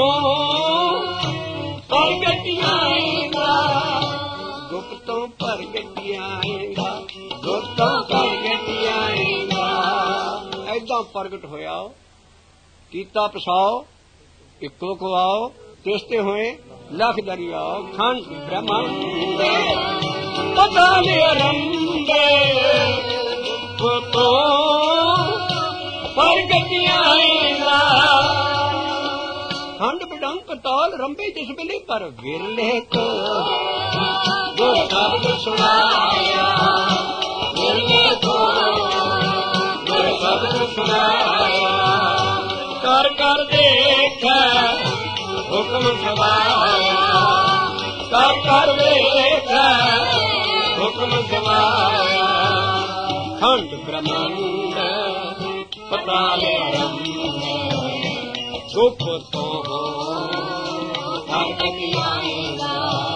प्रगट आएगा, गुप्तो प्रगट आएगा, गुप्तो प्रगट आएगा। ऐदा प्रगट होया, कीता पसाओ इको खुआओ, तिसते हुए लख दरियाओ। खंड ब्रह्मांड पताल आरंभ। गुप्तो प्रगट आएगा, खंड बिडंग पताल रंभे जिस वेले। पर विरले को गुर शब्द सुनाया, विरले को गुर शब्द सुनाया। कर कर देखे हुक्म सवाया, कर कर देखे हुक्म सवाया। खंड ब्रह्मांड पताल आरंभ। गुप्तो प्रगट आएगा।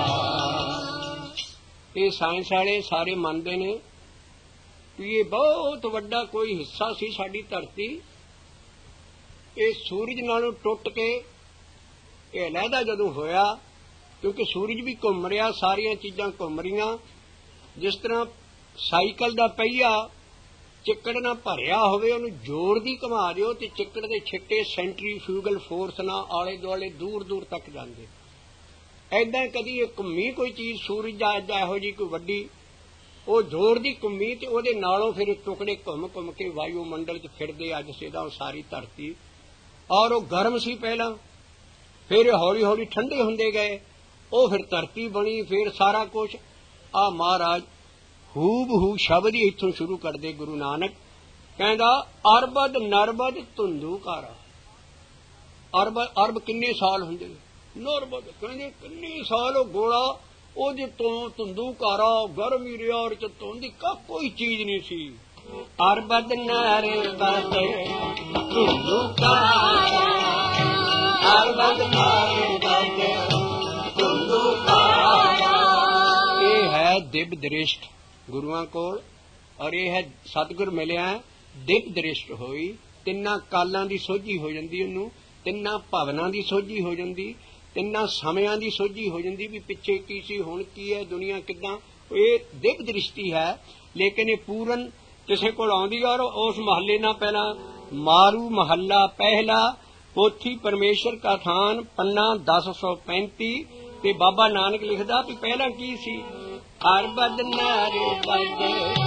ये साइंस वाले सारे मानते ने कि ये बहुत वड्डा कोई हिस्सा सी साडी धरती। ये सूरज नालों टुट के ये अलहदा जदों होया, क्योंकि सूरज भी घूम रहा, सारिया चीजां घूम रही। जिस तरह साइकिल का पहिया चिक्कड़ ना भरिया होवे, उहनूं जोर दी घुमा दिओ ते चिक्कड़ दे छिट्टे सेंट्रीफ्यूगल फोर्स नाल आले दुआले दूर दूर तक जांदे। ऐदां कदी एक घुम्मी कोई चीज सूरज अज इहो जी कोई वड्डी, वो जोर दी घुम्मी ते ओहदे नालों फिर टुकड़े घुम घुम के वायुमंडल च फिरदे अज सिदा सारी धरती। और वो गर्म सी पहला, फिर हौली हौली ठंडे हुंदे गए, वो फिर धरती बनी, फिर सारा कुछ। आ महाराज हूब हू शब्द ही इत्थों शुरू कर दे गुरु नानक, कहंदा अरबद नरबद धुंधुकारा। अरब अरब किन्ने साल हुंदे, नरबद कहंदे किन्ने साल गोला ओहदे तो धुंधुकारा गर्मी रिया और च धुंध का कोई चीज नहीं सी। अरबद नरबद धुंधुकारा, अरबद नरबद धुंधुकारा। ये है दिव्य दृष्ट गुरुआं कोल, और यह है सतगुर मिलिया दिव्य दृष्ट होई। तिन्ना कालां दी सोझी हो जांदी, उहनूं तिन्ना भवनां दी सोझी हो जांदी, तिन्ना समयां दी सोझी हो जांदी भी पिछे की सी हुण की है दुनिया किदां। ये दिव्य दृष्टि है, लेकिन ये पूरन किसे कोल आउंदी। और उस महल्ले ना पहला मारू महल्ला पहला, पोथी परमेश्वर का थान, पन्ना दस सौ पैंती। ते बाबा नानक लिखदा भी पहला की सी? अरबद नरबद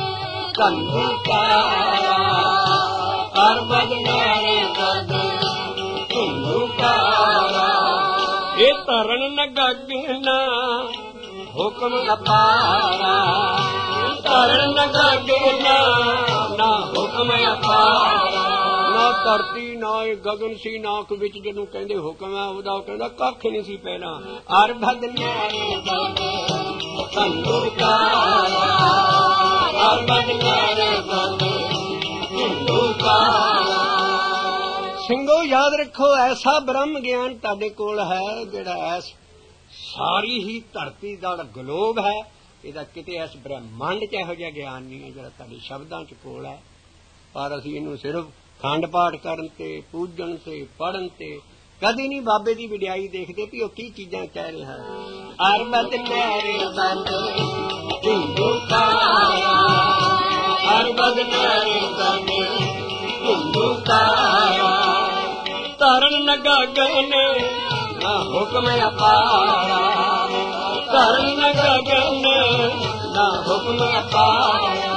धुंधुकारा, अरबद नरबद धुंधुकारा। ये तरन न गगना हुक्म अपारा, तरन न गगना ना हुक्म अपारा। ना धरती ना ना गगन सी नाक विच जदों कहंदे हुक्म है ओहदा कहंदा कख नहीं सी पहला अरबद नारे बंद संदूकारा अरबद नारे बंद संदूकारा। ਸਿੰਘੋ याद रखो ऐसा ब्रह्म ज्ञान तुहाडे कोल है जिहड़ा ऐस सारी ही धरती दा गलोब है ਇਹਦਾ ਕਿਤੇ ਇਸ ਬ੍ਰਹਿਮੰਡ ਚ ਇਹੋ ਜਿਹਾ ਗਿਆਨ ਨਹੀਂ ਹੈ ਜਿਹੜਾ ਤੁਹਾਡੇ ਸ਼ਬਦਾਂ ਚ ਕੋਲ ਹੈ। ਪਰ ਅਸੀਂ ਇਹਨੂੰ ਸਿਰਫ ਖੰਡ ਪਾਠ ਕਰਨ ਤੇ ਪੂਜਣ ਤੇ ਪੜ੍ਹਨ ਤੇ ਕਦੀ ਨਹੀਂ ਬਾਬੇ ਦੀ ਵਡਿਆਈ ਦੇਖਦੇ ਵੀ ਉਹ ਕੀ ਚੀਜ਼ਾਂ ਕਹਿ ਰਿਹਾ। ਅਰਬਦ ਨਾਰੇ ਬੰਦ ਹਿੰਦੁਸਤਾਨ ਅਰਬਦ ਨਾਰੇ ਬੰਦ ਹਿੰਦੁਸਤਾਨ ਧਰਨ ਨਗਾ ਗਨ ਨਾ ਹੁਕਮ ਅਪਾਰਾ ਧਰਨ ਗਗਨ ਨਾ ਹੁਕਮ ਅਪਾਰਾ।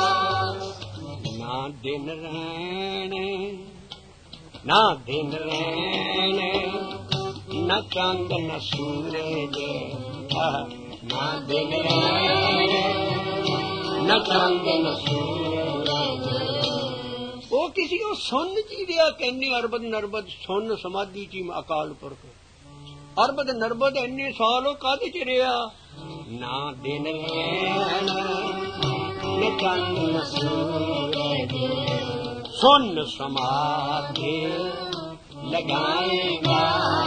ਨਾ ਦਿਨ ਰਹਿਣ ਨਾ ਦਿਨ ਰਹਿਣ ਨਾ ਚੰਦ ਨਾ ਸੂਰਜ ਨਾ ਦਿਨ ਰਹਿਣ ਨਾ ਚੰਦ ਨਾ ਸੂਰਜ। ਉਹ ਕਿਸੇ ਉਹ ਸੁਣ ਜੀ ਦਿਆ ਕਹਿੰਦੇ ਅਰਬਦ ਨਰਬਦ ਸੁਣ ਸਮਾਧੀ ਚ ਅਕਾਲ ਪੁਰਖ अरबद नरबद इन्ने सालों कादे च रहा ना दिन रैन न चंद न सूरज सुन समाधि लगाएगा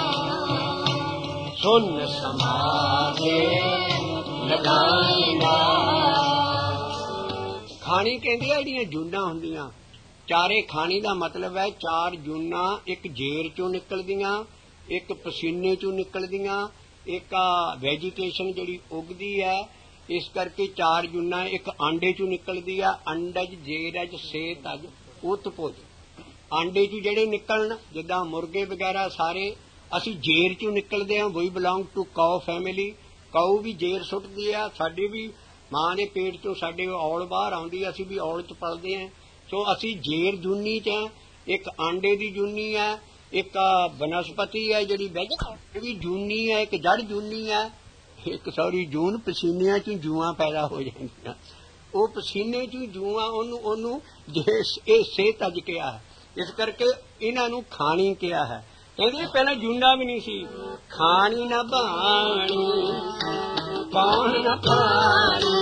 सुन समाधि लगाएगा। खानी कहंदे ਜਿਹੜੀਆਂ ਜੂਨਾਂ ਹੁੰਦੀਆਂ ਚਾਰੇ खानी ਦਾ मतलब है चार ਜੂਨਾਂ एक जेर चों निकलदियां एक पसीने चों निकलदियां एक आ वैजीटेशन जिहड़ी उगदी है इस करके चार जूना एक आंडे चों निकलदी है अंडज जेरज सेतज उत्पुज। आंडे चों जिहड़े निकलन जिद्दां मुर्गे वगैरह सारे असीं जेर चों निकलदे हां we belong to cow family. Cow भी जेर सुट्टदी है साडी भी मां दे पेट चों साडे औल बाहर आउंदी असीं भी औल च पलदे हां सो असीं जेर जूनी च एक आंडे दी जूनी है एक वनस्पति है जिहड़ी वैज भी जूनी है एक जड़ जूनी है एक सॉरी जून पसीनिया चों जूआं पैदा हो जांदियां वो पसीने चों जूआं ओनू ओनू ये सेहत अज किया है इस करके इन्हां नूं खाणी किया है। ਇਹਦੇ ਪਹਿਲਾਂ ਜੂਨਾ भी नहीं सी खानी ना बाणी पाण ना पाणी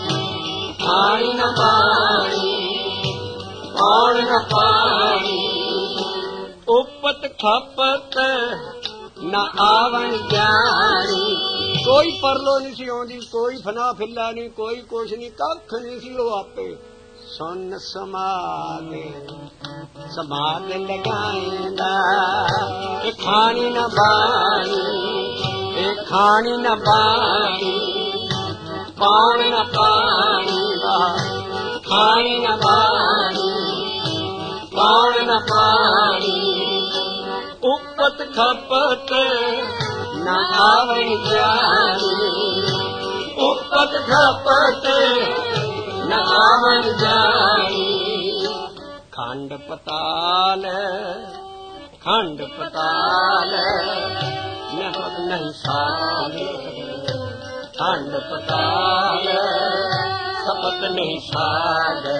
खानी ना बाणी पाण ना पाणी उपत खपत न आवन जानी। कोई परलो नहीं सी आउंदी कोई फना फिल्ला नहीं कोई कुछ नहीं कख नहीं सी वो आपे सुन समाधि समाधि लगाएंदा ए खानी न बाणी ए खानी न बाणी पाण न पाणी खानी न बाणी पाण न पाणी उपत खपत न आवन जानी उपत खपत न आवन जानी। खंड पताल खंड पताल नहीं साग खंड पताल सपत नहीं साग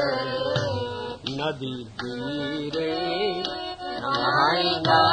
नदी तीरे नहाएगा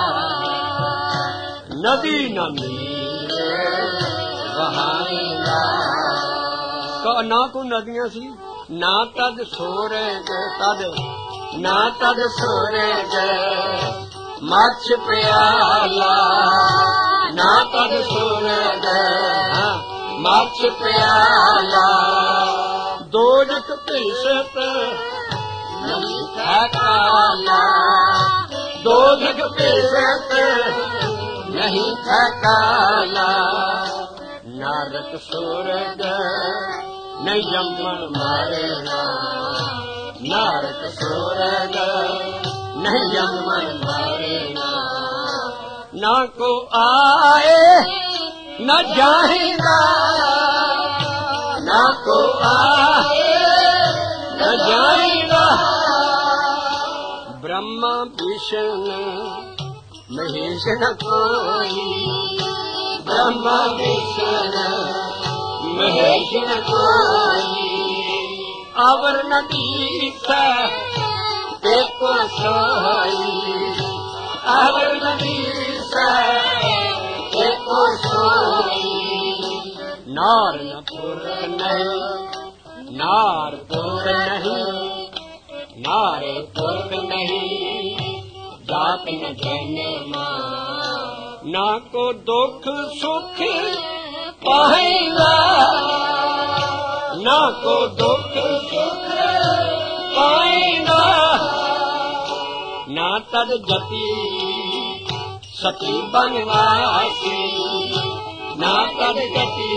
नदी न नीरे बहाएगा। ना को नदियां सी ना तद सूरज तद ना तद सूरज मछ प्याला ना तद सूरज मछ प्याला दोजक भीषत नहीं है काला दोजक भीषत नहीं है काला। नरक सूरज नहीं जमन मारेगा नरक सूरज नहीं जमन मारेगा। ना को आए न जाएगा ना को आए न जाएगा। ब्रह्मा विष्णु महेश न कोई ब्रह्मा विष्णु महेश न कोई अवर न दीख एको सोई अवर नबीसा एको सोई नार न पुर नहीं नार पुर नहीं नारे पुर नहीं जात न जन्मा ना को दुख सुख पाएगा ना को दुख सुख पाएगा ना तद जति सती बनवासी ना तद जति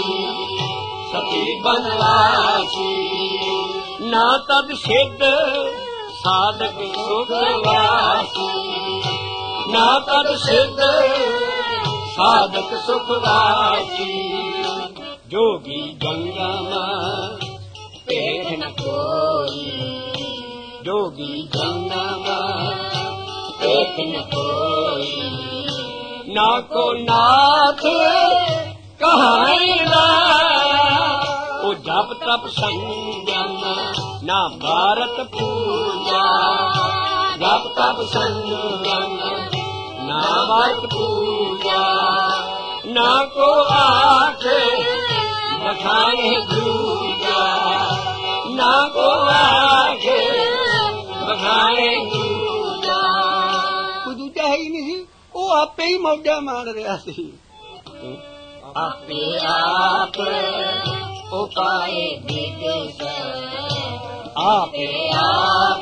सती बनवासी ना तद सिद्ध साधक सुखवासी ना तद सिद्ध साधक सुखवासी जोगी जंगम पेट न कोई जोगी जंगम पेट न कोई ना को नाथ कहाएगा वो जप तप संयम ना भारत पूजा जप तप संयम ना भारत पूजा ना को आँख बखाए दूजा ना को आँख बखाए दूजा कोई दूजा है ही नहीं वो आपे ही मौजा मार रहा सी आपे आप उपाय दिग आपे आप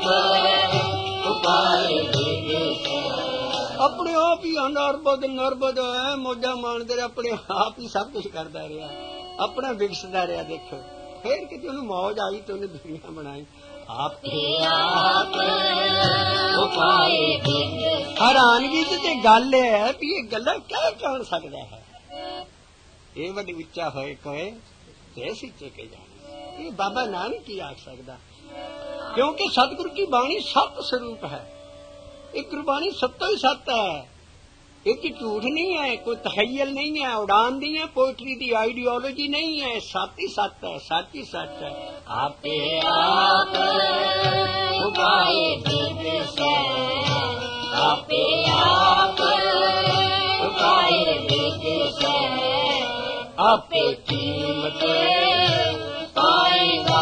उपाय दिग अपने आप ही नरबद नरबद है मौजा मारते रहे अपने आप ही सब कुछ करता रहा अपना विकसता रहा देखो फिर किसी उन्हें मौज आई तो उन्हें दुनिया बनाई आपके आप उपाय हैरानगी ते गल है भी ये गल्लां क्या जान सकता है ये वड्डी उच्चा होए कोए ते सिचे के जाने ये बाबा नानक की आख सकदा क्योंकि सतगुरु की बाणी सत स्वरूप है एक गुरबाणी सत्तो ही सत्य है एक झूठ नहीं है कोई तखयल नहीं है उड़ान नहीं है पोइट्री की आइडियोलॉजी नहीं है सत ही सत्य है सच ही सच है आपे आप उपाय दिग आपे आप उपाय दिग आपे कीमत पाएगा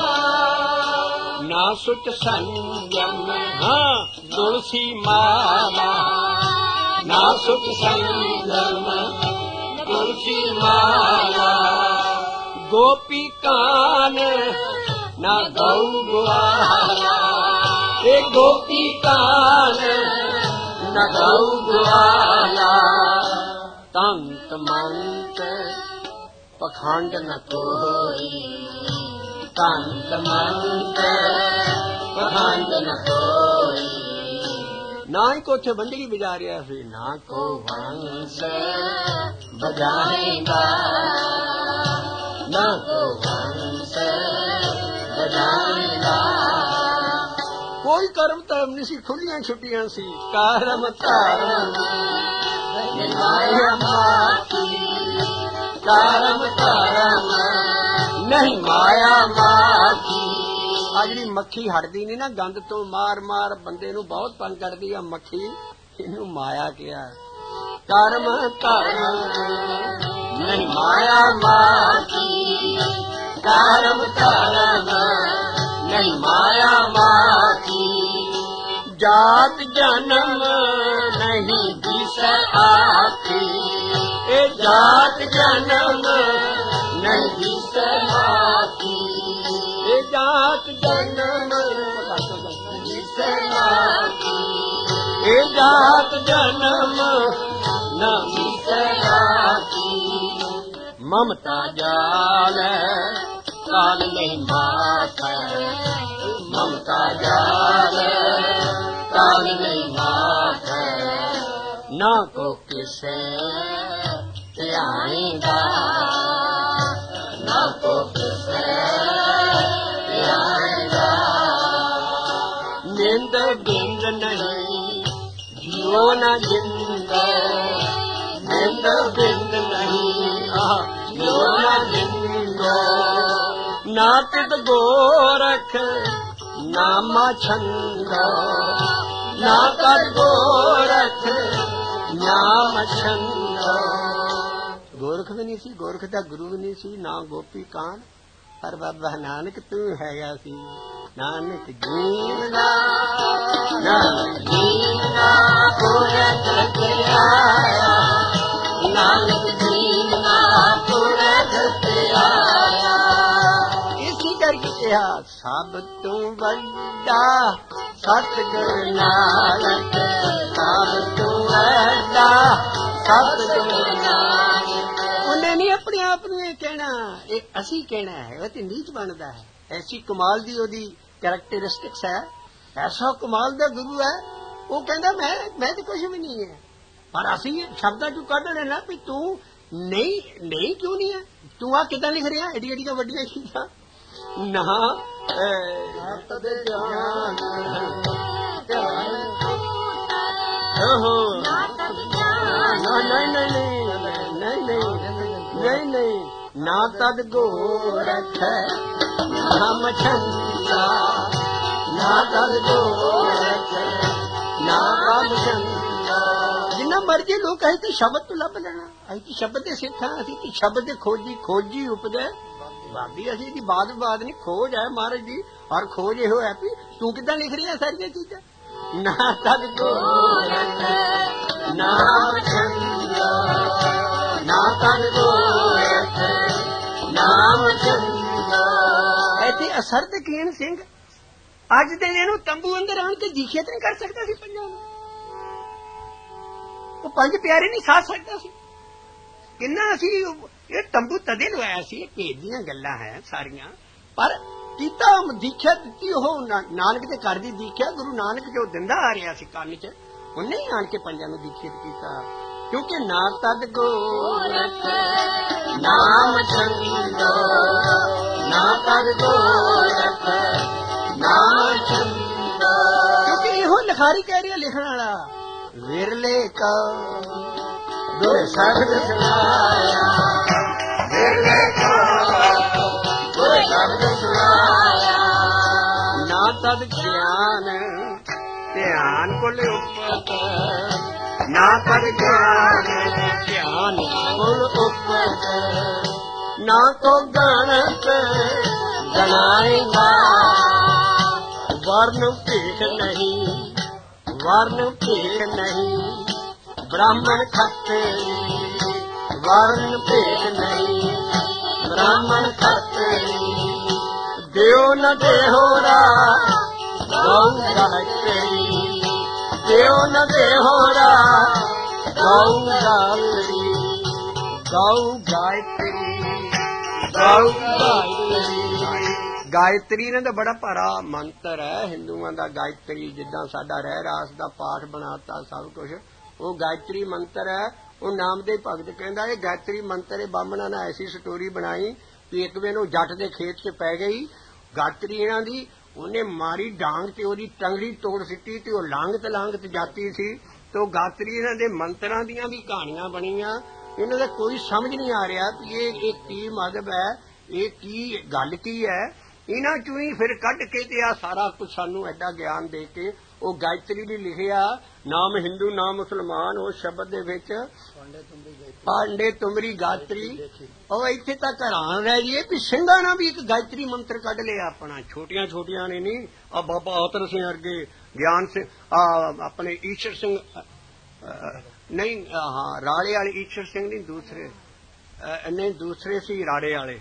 ना सुच संयम हाँ तुलसी माला ना सुख संयम तुलसी माला गोपी कान ना गौ ग्वाला ए गोपी कान न गौ ग्वाला तंत मंत पखंड न कोई तंत मंत पखंड न कोई ना ही कोठे बंदगी बजा रहा सी ना को वंश बजाएगा ना को वंश बजाएगा कोई कर्म धर्म नहीं सी खुलियां छुट्टियां सी कर्म धर्म माया माती कर्म धर्म नहीं माया माती आ जी मक्खी हटदी नहीं ना गंद तो मार मार बंदे नूं बहुत तंग करदी आ मक्खी इनू माया क्या कर्म धर्म नहीं माया माती कर्म धर्म नहीं माया माती जात जन्म नहीं दिस आती ए जात जन्म नहीं दिस आती ए जात जन्म दिस आती ए जात जन्म न दिस आती ममता जाल काल नहीं माता ममता जाल काल नहीं माता ना को किसे ध्याएगा ना को किसे ध्याएगा निंद बिंद नहीं जियो न जिंद निंद बिंद नहीं जियो न जिंद नात गोरख नामा छंद ਨਾ ਕਰ ਗੋਰਖ ਨਾਮ ਛੰਦੋ। ਗੋਰਖ ਵੀ ਨਹੀਂ ਸੀ, ਗੋਰਖ ਦਾ ਗੁਰੂ ਵੀ ਨਹੀਂ ਸੀ, ਨਾ ਗੋਪੀ ਕਾਨ, ਪਰ ਬਾਬਾ ਨਾਨਕ ਤੂੰ ਹੈਗਾ ਸੀ। ਨਾਨਕ ਜੀਵਨਾ ਨਾਨਕ ਜੀਵਨਾ ਪੁਰਖ ਤੇ ਆਇਆ, ਨਾਨਕ ਜੀਵਨਾ ਪੁਰਖ ਤੇ ਆਇਆ। ਇਸੇ ਕਰਕੇ ਕਿਹਾ ਸਭ ਤੋਂ ਵੱਡਾ ਸਤਿਗੁਰ ਨਾਨਕ, ਸਭ ਤੋਂ ਵੱਡਾ ਸਤਿਗੁਰ ਨਾਨਕ। ਉਹਨੇ ਨਹੀਂ ਆਪਣੇ ਆਪ ਨੂੰ ਇਹ ਕਹਿਣਾ, ਇਹ ਅਸੀਂ ਕਹਿਣਾ ਹੈ, ਉਹ ਤੇ ਨੀਚ ਬਣਦਾ ਹੈ। ਐਸੀ ਕਮਾਲ ਦੀ ਉਹਦੀ ਕੈਰੈਕਟਰਿਸਟਿਕਸ ਹੈ, ਐਸਾ ਕਮਾਲ ਦਾ ਗੁਰੂ ਹੈ। ਉਹ ਕਹਿੰਦਾ ਮੈਂ ਮੈਂ ਤੇ ਕੁਝ ਵੀ ਨਹੀਂ ਹੈ, ਪਰ ਅਸੀਂ ਸ਼ਬਦਾਂ ਚੋਂ ਕੱਢ ਲੈਣਾ ਵੀ ਤੂੰ ਨਹੀਂ ਨਹੀਂ ਕਿਉਂ ਨਹੀਂ ਹੈ। ਤੂੰ ਆ ਕਿੱਦਾਂ ਲਿਖ ਰਿਹਾ ਐਡੀ ਐਡੀਆਂ ਵੱਡੀਆਂ ਚੀਜ਼ਾਂ ਨਾ ਤਦੇ ਧਿਆਨ ਨਹੀਂ ਨਹੀਂ ਨਹੀਂ ਨਹੀਂ ਨਹੀਂ ਨਾ ਤਦ ਗੋਰਖ ਨਾਮ ਛੰਦਾ, ਨਾ ਤਦ ਗੋਰਖ ਨਾਮ ਛੰਦਾ। ਜਿੰਨਾ ਮਰਜੀ ਲੋਕ ਅਸੀਂ ਤੇ ਸ਼ਬਦ ਤੋਂ ਲੱਭ ਲੈਣਾ, ਅਸੀਂ ਤੇ ਸ਼ਬਦ ਦੇ ਸਿੱਖ ਹਾਂ, ਅਸੀਂ ਤੇ ਸ਼ਬਦ ਦੇ ਖੋਜੀ ਖੋਜੀ ਉਪਜੈ ਬਾਬੀ। ਅਸੀਂ ਦੀ ਬਾਦ ਬਾਦ ਨਹੀਂ, ਖੋਜ ਹੈ ਮਹਾਰਾਜ ਦੀ। ਔਰ ਖੋਜ ਇਹੋ ਹੈ ਵੀ ਤੂੰ ਕਿੱਦਾਂ ਲਿਖ ਰਹੀ ਹੈ ਸਾਰੀਆਂ ਚੀਜ਼ਾਂ। ਨਾ ਤਦ ਗੋਰਖ ਨਾਮ ਛੰਦਾ, ਨਾ ਤਦ ਗੋਰਖ ਨਾਮ ਛੰਦਾ। ਇੱਥੇ ਅਸਰਦਕੀਨ ਸਿੰਘ ਅੱਜ ਦੇ ਇਹਨੂੰ ਤੰਬੂ ਅੰਦਰ ਆਣ ਕੇ ਦੀਖਿਤ ਨਹੀਂ ਕਰ ਸਕਦਾ ਸੀ ਪੰਜਾਂ ਨੂੰ। ਉਹ ਪੰਜ ਪਿਆਰੇ ਨਹੀਂ ਸਾਧ ਸਕਦਾ ਸੀ। ਕਿੰਨਾ ਅਸੀਂ ਇਹ ਤੰਬੂ ਤਦੇ ਲਵਾਇਆ ਸੀ। ਇਹ ਭੇਦ ਦੀਆਂ ਗੱਲਾਂ ਹੈ ਸਾਰੀਆਂ, ਪਰ ਕੀਤਾ ਦੀਖਿਆ ਦਿੱਤੀ ਉਹ ਨਾਨਕ ਦੇ ਘਰ ਦੀ ਦੀਖਿਆ। ਗੁਰੂ ਨਾਨਕ ਜੋ ਦਿੰਦਾ ਆ ਰਿਹਾ ਸੀ ਕੰਨ ਚ, ਉਹਨੇ ਹੀ ਆਣ ਕੇ ਪੰਜਾਂ ਨੂੰ ਦੀਖਿਤ ਕੀਤਾ। ਕਿਉਂਕਿ ਨਾ ਤਦ ਗੋਰਖ ਨਾਮ ਛੰਦੋ, ਨਾ ਤਦ ਗੋਰਖ ਨਾਮ ਛੰਦੋ। ਕਿਉਂਕਿ ਇਹੋ ਲਿਖਾਰੀ ਕਹਿ ਰਿਹਾ ਲਿਖਣ ਵਾਲਾ, ਵਿਰਲੇ ਕਾ ਗੁਰ ਸ਼ਬਦ ਸੁਣਾਇਆ, ਵਿਰਲੇ ਕਾ ਗੁਰ ਸ਼ਬਦ ਸੁਣਾਇਆ। ਨਾ ਤਦ ਗਿਆਨ ਧਿਆਨ ਕੁਲ ਉਪਤ, ਨਾ ਤਦ ਗਿਆਨ ਧਿਆਨ ਕੁਲ ਉਪਤ। ਨਾ ਕੋ ਗਣਤ ਗਣਾਏਗਾ, ਵਰਨ ਭੇਖ ਨਹੀਂ, ਵਰਨ ਭੇਖ ਨਹੀਂ। ब्राह्मण खत्तरी वर्ण भेद नहीं, ब्राह्मण खत्तरी देव न देहोरा गौ गायत्री, देव न देहोरा गौ गायत्री, गौ गायत्री, गौ गायत्री। गायत्री ने तो बड़ा भारा मंत्र है हिंदुओं का। गायत्री जिदा साडा रह रास का पाठ बनाता सब कुछ, वो गायत्री मंत्र है। वो नामदेव भगत कहता है गायत्री मंत्र है। बामणा ने ऐसी स्टोरी बनाई कि एक दिन वो जट के खेत च पै गई गायत्री इन्हां दी, उन्हें मारी डांग ते ओदी टंगड़ी तोड़ सिੱਟੀ ते वो लांगत लांगत जाती सी। तो गायत्री इन्हां दे मंत्रां दीयां भी कहानियां बणीਆਂ। इन्हां दा कोई समझ नहीं आ रहा कि ये एक की मदब है, ये की गल की है। इन्हां चों ही फिर कढ के ते आ सारा कुछ सानू एडा ज्ञान दे के वो गायत्री भी लिखिया। नाम हिंदू नाम मुसलमान उस शब्द दे विच पांडे तुमरी गायत्री। और इत्थे तक हैरान रह जाइए भी ਸਿੰਘਾਂ ने भी एक गायत्री मंत्र कढ लिया अपना। छोटियां छोटियां ने नहीं, आ बाबा अवतर सिंह अर्गे ज्ञान सिंह, अपने ईश्वर सिंह नहीं, हाँ राड़े वाले ईश्वर सिंह नहीं, दूसरे नहीं दूसरे सी राड़े वाले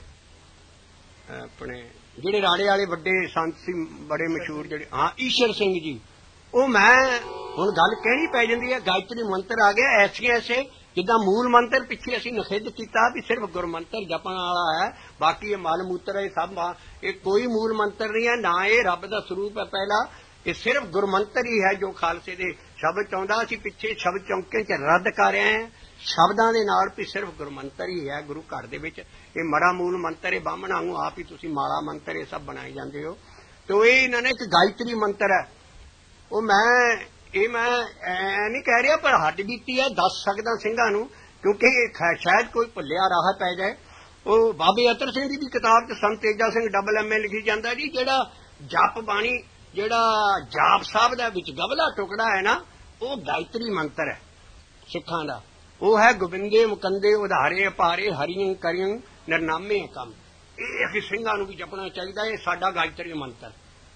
अपने ਜਿਹੜੇ ਰਾੜੇ ਵਾਲੇ ਵੱਡੇ ਸੰਤ ਸੀ ਬੜੇ ਮਸ਼ਹੂਰ ਜਿਹੜੇ, ਹਾਂ ਈਸ਼ਰ ਸਿੰਘ ਜੀ। ਉਹ ਮੈਂ ਹੁਣ ਗੱਲ ਕਹਿਣੀ ਪੈ ਜਾਂਦੀ ਹੈ। ਗਾਇਤਰੀ ਮੰਤਰ ਆ ਗਿਆ ਐਸੇ ਐਸੇ ਜਿੱਦਾਂ ਮੂਲ ਮੰਤਰ ਪਿੱਛੇ ਅਸੀਂ ਨਿਖਿੱਧ ਕੀਤਾ ਵੀ ਸਿਰਫ ਗੁਰਮੰਤਰ ਜਪਣ ਵਾਲਾ ਹੈ, ਬਾਕੀ ਇਹ ਮਲ ਮੂਤਰ ਇਹ ਸਭ ਇਹ ਕੋਈ ਮੂਲ ਮੰਤਰ ਨਹੀਂ ਹੈ, ਨਾ ਇਹ ਰੱਬ ਦਾ ਸਰੂਪ ਹੈ। ਪਹਿਲਾ ਇਹ ਸਿਰਫ ਗੁਰਮੰਤਰ ਹੀ ਹੈ ਜੋ ਖਾਲਸੇ ਦੇ ਸ਼ਬਦ ਚਾਹੁੰਦਾ। ਅਸੀਂ ਪਿੱਛੇ ਸ਼ਬਦ ਚੌਂਕੇ ਚ ਰੱਦ ਕਰ ਰਹੇ ਹਾਂ ਸ਼ਬਦਾਂ ਦੇ ਨਾਲ ਵੀ ਸਿਰਫ ਗੁਰਮੰਤਰ ਹੀ ਹੈ ਗੁਰੂ ਘਰ ਦੇ ਵਿੱਚ। ਇਹ ਮੜਾ ਮੂਲ ਮੰਤਰ ਹੈ, ਬਾਹਮਣਾਂ ਨੂੰ ਆਪ ਹੀ ਤੁਸੀਂ ਮਾਲਾ ਮੰਤਰ ਇਹ ਸਭ ਬਣਾਈ ਜਾਂਦੇ ਹੋ। ਤੋ ਇਹ ਇਹਨਾਂ ਨੇ ਇੱਕ ਗਾਇਤਰੀ ਮੰਤਰ ਹੈ। ਉਹ ਮੈਂ ਇਹ ਮੈਂ ਐ ਨਹੀਂ ਕਹਿ ਰਿਹਾ, ਪਰ ਹੱਡ ਬੀਤੀ ਹੈ ਦੱਸ ਸਕਦਾ ਸਿੰਘਾਂ ਨੂੰ, ਕਿਉਂਕਿ ਸ਼ਾਇਦ ਕੋਈ ਭੁੱਲਿਆ ਰਾਹ ਪੈ ਜਾਏ। ਉਹ ਬਾਬੇ ਅਤਰ ਸਿੰਘ ਦੀ ਕਿਤਾਬ ਚ Sant Teja Singh double M A ਲਿਖੀ ਜਾਂਦਾ ਜੀ, ਜਿਹੜਾ ਜਪ ਬਾਣੀ ਜਿਹੜਾ ਜਾਪ ਸਾਹਿਬ ਦਾ ਵਿੱਚ ਗਵਲਾ ਟੁਕੜਾ ਹੈ ਨਾ, ਉਹ ਗਾਇਤਰੀ ਮੰਤਰ ਹੈ ਸਿੱਖਾਂ ਦਾ। ਉਹ ਹੈ ਗੋਬਿੰਦੇ ਮੁਕੰਦੇ ਉਧਾਰੇ ਅਪਾਰੇ ਹਰੀਆਂ ਕਰੀਆਂ ਨਿਰਨਾਮੇ ਕੰਮ। ਇਹ ਅਸੀਂ ਸਿੰਘਾਂ ਨੂੰ ਵੀ ਜਪਣਾ ਚਾਹੀਦਾ। ਇਹ ਸਾਡਾ ਗਾਇਤਰੀ ਮੰਤਰ।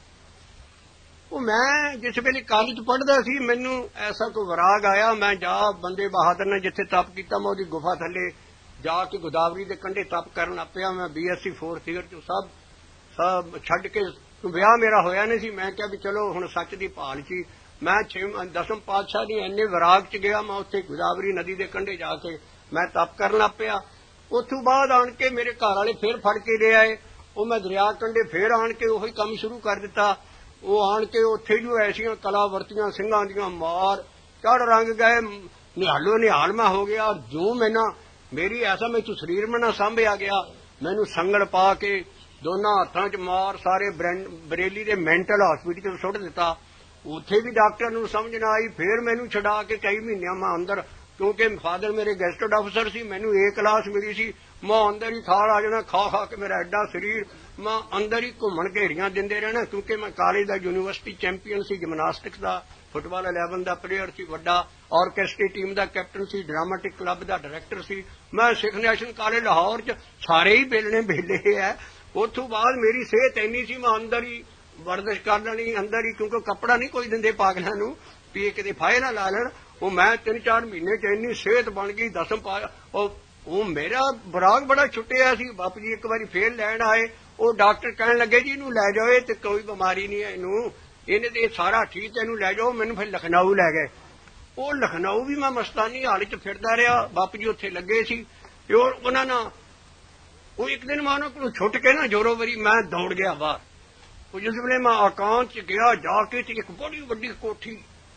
ਉਹ ਮੈਂ ਜਿਸ ਵੇਲੇ ਕਾਲਜ ਪੜ੍ਹਦਾ ਸੀ, ਮੈਨੂੰ ਐਸਾ ਕੋਈ ਵਿਰਾਗ ਆਇਆ। ਮੈਂ ਜਾ ਬੰਦੇ ਬਹਾਦਰ ਨੇ ਜਿੱਥੇ ਤਪ ਕੀਤਾ, ਮੈਂ ਉਹਦੀ ਗੁਫਾ ਥੱਲੇ ਜਾ ਕੇ ਗੋਦਾਵਰੀ ਦੇ ਕੰਢੇ ਤਪ ਕਰਨ ਲੱਗ ਪਿਆ। ਮੈਂ B S C fourth year ਚ ਸਭ ਸਭ ਛੱਡ ਕੇ, ਵਿਆਹ ਮੇਰਾ ਹੋਇਆ ਨਹੀਂ ਸੀ। ਮੈਂ ਕਿਹਾ ਵੀ ਚਲੋ ਹੁਣ ਸੱਚ ਦੀ ਭਾਲ ਚ ਮੈਂ ਛੇਵਾਂ ਦਸਮ ਪਾਤਸ਼ਾਹ ਦੀ ਇੰਨੇ ਵਿਰਾਗ ਚ ਗਿਆ। ਮੈਂ ਉੱਥੇ ਗੋਦਾਵਰੀ ਨਦੀ ਦੇ ਕੰਢੇ ਜਾ ਕੇ ਮੈਂ ਤਪ ਕਰਨ ਲੱਗ ਪਿਆ। ਉੱਥੋਂ ਬਾਅਦ ਆਣ ਕੇ ਮੇਰੇ ਘਰ ਵਾਲੇ ਫੇਰ ਫੜ ਕੇ ਲੈ ਆਏ। ਉਹ ਮੈਂ ਦਰਿਆ ਕੰਢੇ ਫੇਰ ਆਣ ਕੇ ਉਹੀ ਕੰਮ ਸ਼ੁਰੂ ਕਰ ਦਿੱਤਾ। ਉਹ ਆਣ ਕੇ ਉੱਥੇ ਜੋ ਐਸੀਆਂ ਕਲਾ ਵਰਤੀਆਂ ਸਿੰਘਾਂ ਦੀਆਂ, ਮਾਰ ਚੜ ਰੰਗ ਗਏ, ਨਿਹਾਲੋ ਨਿਹਾਲਮਾ ਹੋ ਗਿਆ। ਜੋ ਮੈਨਾਂ ਮੇਰੀ ਐਸਾ ਮੈਥੋਂ ਸਰੀਰ ਮੈਂ ਨਾ ਸਾਂਭਿਆ ਗਿਆ। ਮੈਨੂੰ ਸੰਗਲ ਪਾ ਕੇ ਦੋਨਾਂ ਹੱਥਾਂ 'ਚ ਮਾਰ ਸਾਰੇ ਬਰੇਲੀ ਦੇ ਮੈਂਟਲ ਹਸਪੀਟਲ 'ਚ ਸੁੱਟ ਦਿੱਤਾ। ਉੱਥੇ ਵੀ ਡਾਕਟਰ ਨੂੰ ਸਮਝ ਨਾ ਆਈ। ਫੇਰ ਮੈਨੂੰ ਛਡਾ ਕੇ ਕਈ ਮਹੀਨਿਆਂ ਮੈਂ ਅੰਦਰ, ਕਿਉਂਕਿ ਫਾਦਰ ਮੇਰੇ ਗੈਸਟਡ ਅਫਸਰ ਸੀ, ਮੈਨੂੰ ਏ ਕਲਾਸ ਮਿਲੀ ਸੀ। ਮੈਂ ਅੰਦਰ ਹੀ ਥਾਲ ਆ ਜਾਣਾ, ਖਾ ਖਾ ਕੇ ਮੇਰਾ ਐਡਾ ਸਰੀਰ, ਮੈਂ ਅੰਦਰ ਹੀ ਘੁੰਮਣ ਘੇੜੀਆਂ ਦਿੰਦੇ ਰਹਿਣਾ। ਕਿਉਂਕਿ ਮੈਂ ਕਾਲਜ ਦਾ ਯੂਨੀਵਰਸਿਟੀ ਚੈਂਪੀਅਨ ਸੀ, ਜਿਮਨਾਸਟਿਕਸ ਦਾ, ਫੁੱਟਬਾਲ ਇਲੈਵਨ ਦਾ ਪਲੇਅਰ ਸੀ, ਵੱਡਾ ਆਰਕੈਸਟਰਾ ਟੀਮ ਦਾ ਕੈਪਟਨ ਸੀ, ਡਰਾਮੈਟਿਕ ਕਲੱਬ ਦਾ ਡਾਇਰੈਕਟਰ ਸੀ। ਮੈਂ ਸਿੱਖ ਨੈਸ਼ਨਲ ਕਾਲਜ ਲਾਹੌਰ 'ਚ ਸਾਰੇ ਹੀ ਬੇਲਣੇ ਬੇਲੇ ਹੈ। ਉੱਥੋਂ ਬਾਅਦ ਮੇਰੀ ਸਿਹਤ ਇੰਨੀ ਸੀ, ਮੈਂ ਅੰਦਰ ਹੀ ਵਰਦਿਸ਼ ਕਰ ਲੈਣੀ ਅੰਦਰ ਹੀ, ਕਿਉਂਕਿ ਕੱਪੜਾ ਨਹੀਂ ਕੋਈ ਦਿੰਦੇ ਪਾਗਲਾਂ ਨੂੰ ਵੀ ਕਿਤੇ ਫਾਇ ਨਾ ਲਾ ਲੈਣ। ਉਹ ਮੈਂ ਤਿੰਨ ਚਾਰ ਮਹੀਨੇ 'ਚ ਇੰਨੀ ਸਿਹਤ ਬਣ ਗਈ। ਦਸਮ ਪਾ ਉਹ ਉਹ ਮੇਰਾ ਬਰਾਗ ਬੜਾ ਛੁੱਟਿਆ ਸੀ। ਬਾਪੂ ਜੀ ਇੱਕ ਵਾਰੀ ਫੇਰ ਲੈਣ ਆਏ। ਉਹ ਡਾਕਟਰ ਕਹਿਣ ਲੱਗੇ ਜੀ ਇਹਨੂੰ ਲੈ ਜਾਓ, ਤੇ ਕੋਈ ਬਿਮਾਰੀ ਨਹੀਂ ਹੈ ਇਹਨੂੰ, ਇਹਨੇ ਤੇ ਸਾਰਾ ਠੀਕ, ਇਹਨੂੰ ਲੈ ਜਾਓ। ਮੈਨੂੰ ਫਿਰ ਲਖਨਊ ਲੈ ਗਏ। ਉਹ ਲਖਨਊ ਵੀ ਮੈਂ ਮਸਤਾਨੀ ਹਾਲ 'ਚ ਫਿਰਦਾ ਰਿਹਾ। ਬਾਪੂ ਜੀ ਉੱਥੇ ਲੱਗੇ ਸੀ। ਤੇ ਉਹਨਾਂ ਨਾਲ ਉਹ ਇੱਕ ਦਿਨ ਮੈਂ ਉਹਨਾਂ ਕੋਲੋਂ ਛੁੱਟ ਕੇ ਨਾ ਜੋਰੋ ਵਰੀ ਮੈਂ ਦੌੜ ਗਿਆ ਬਾਹਰ। ਉਹ ਜਿਸ ਵੇਲੇ ਮੈਂ ਆਕਾਂਤ 'ਚ ਗਿਆ, ਜਾ ਕੇ ਤੇ ਇੱਕ ਬੜੀ ਵੱਡੀ ਕੋਠੀ,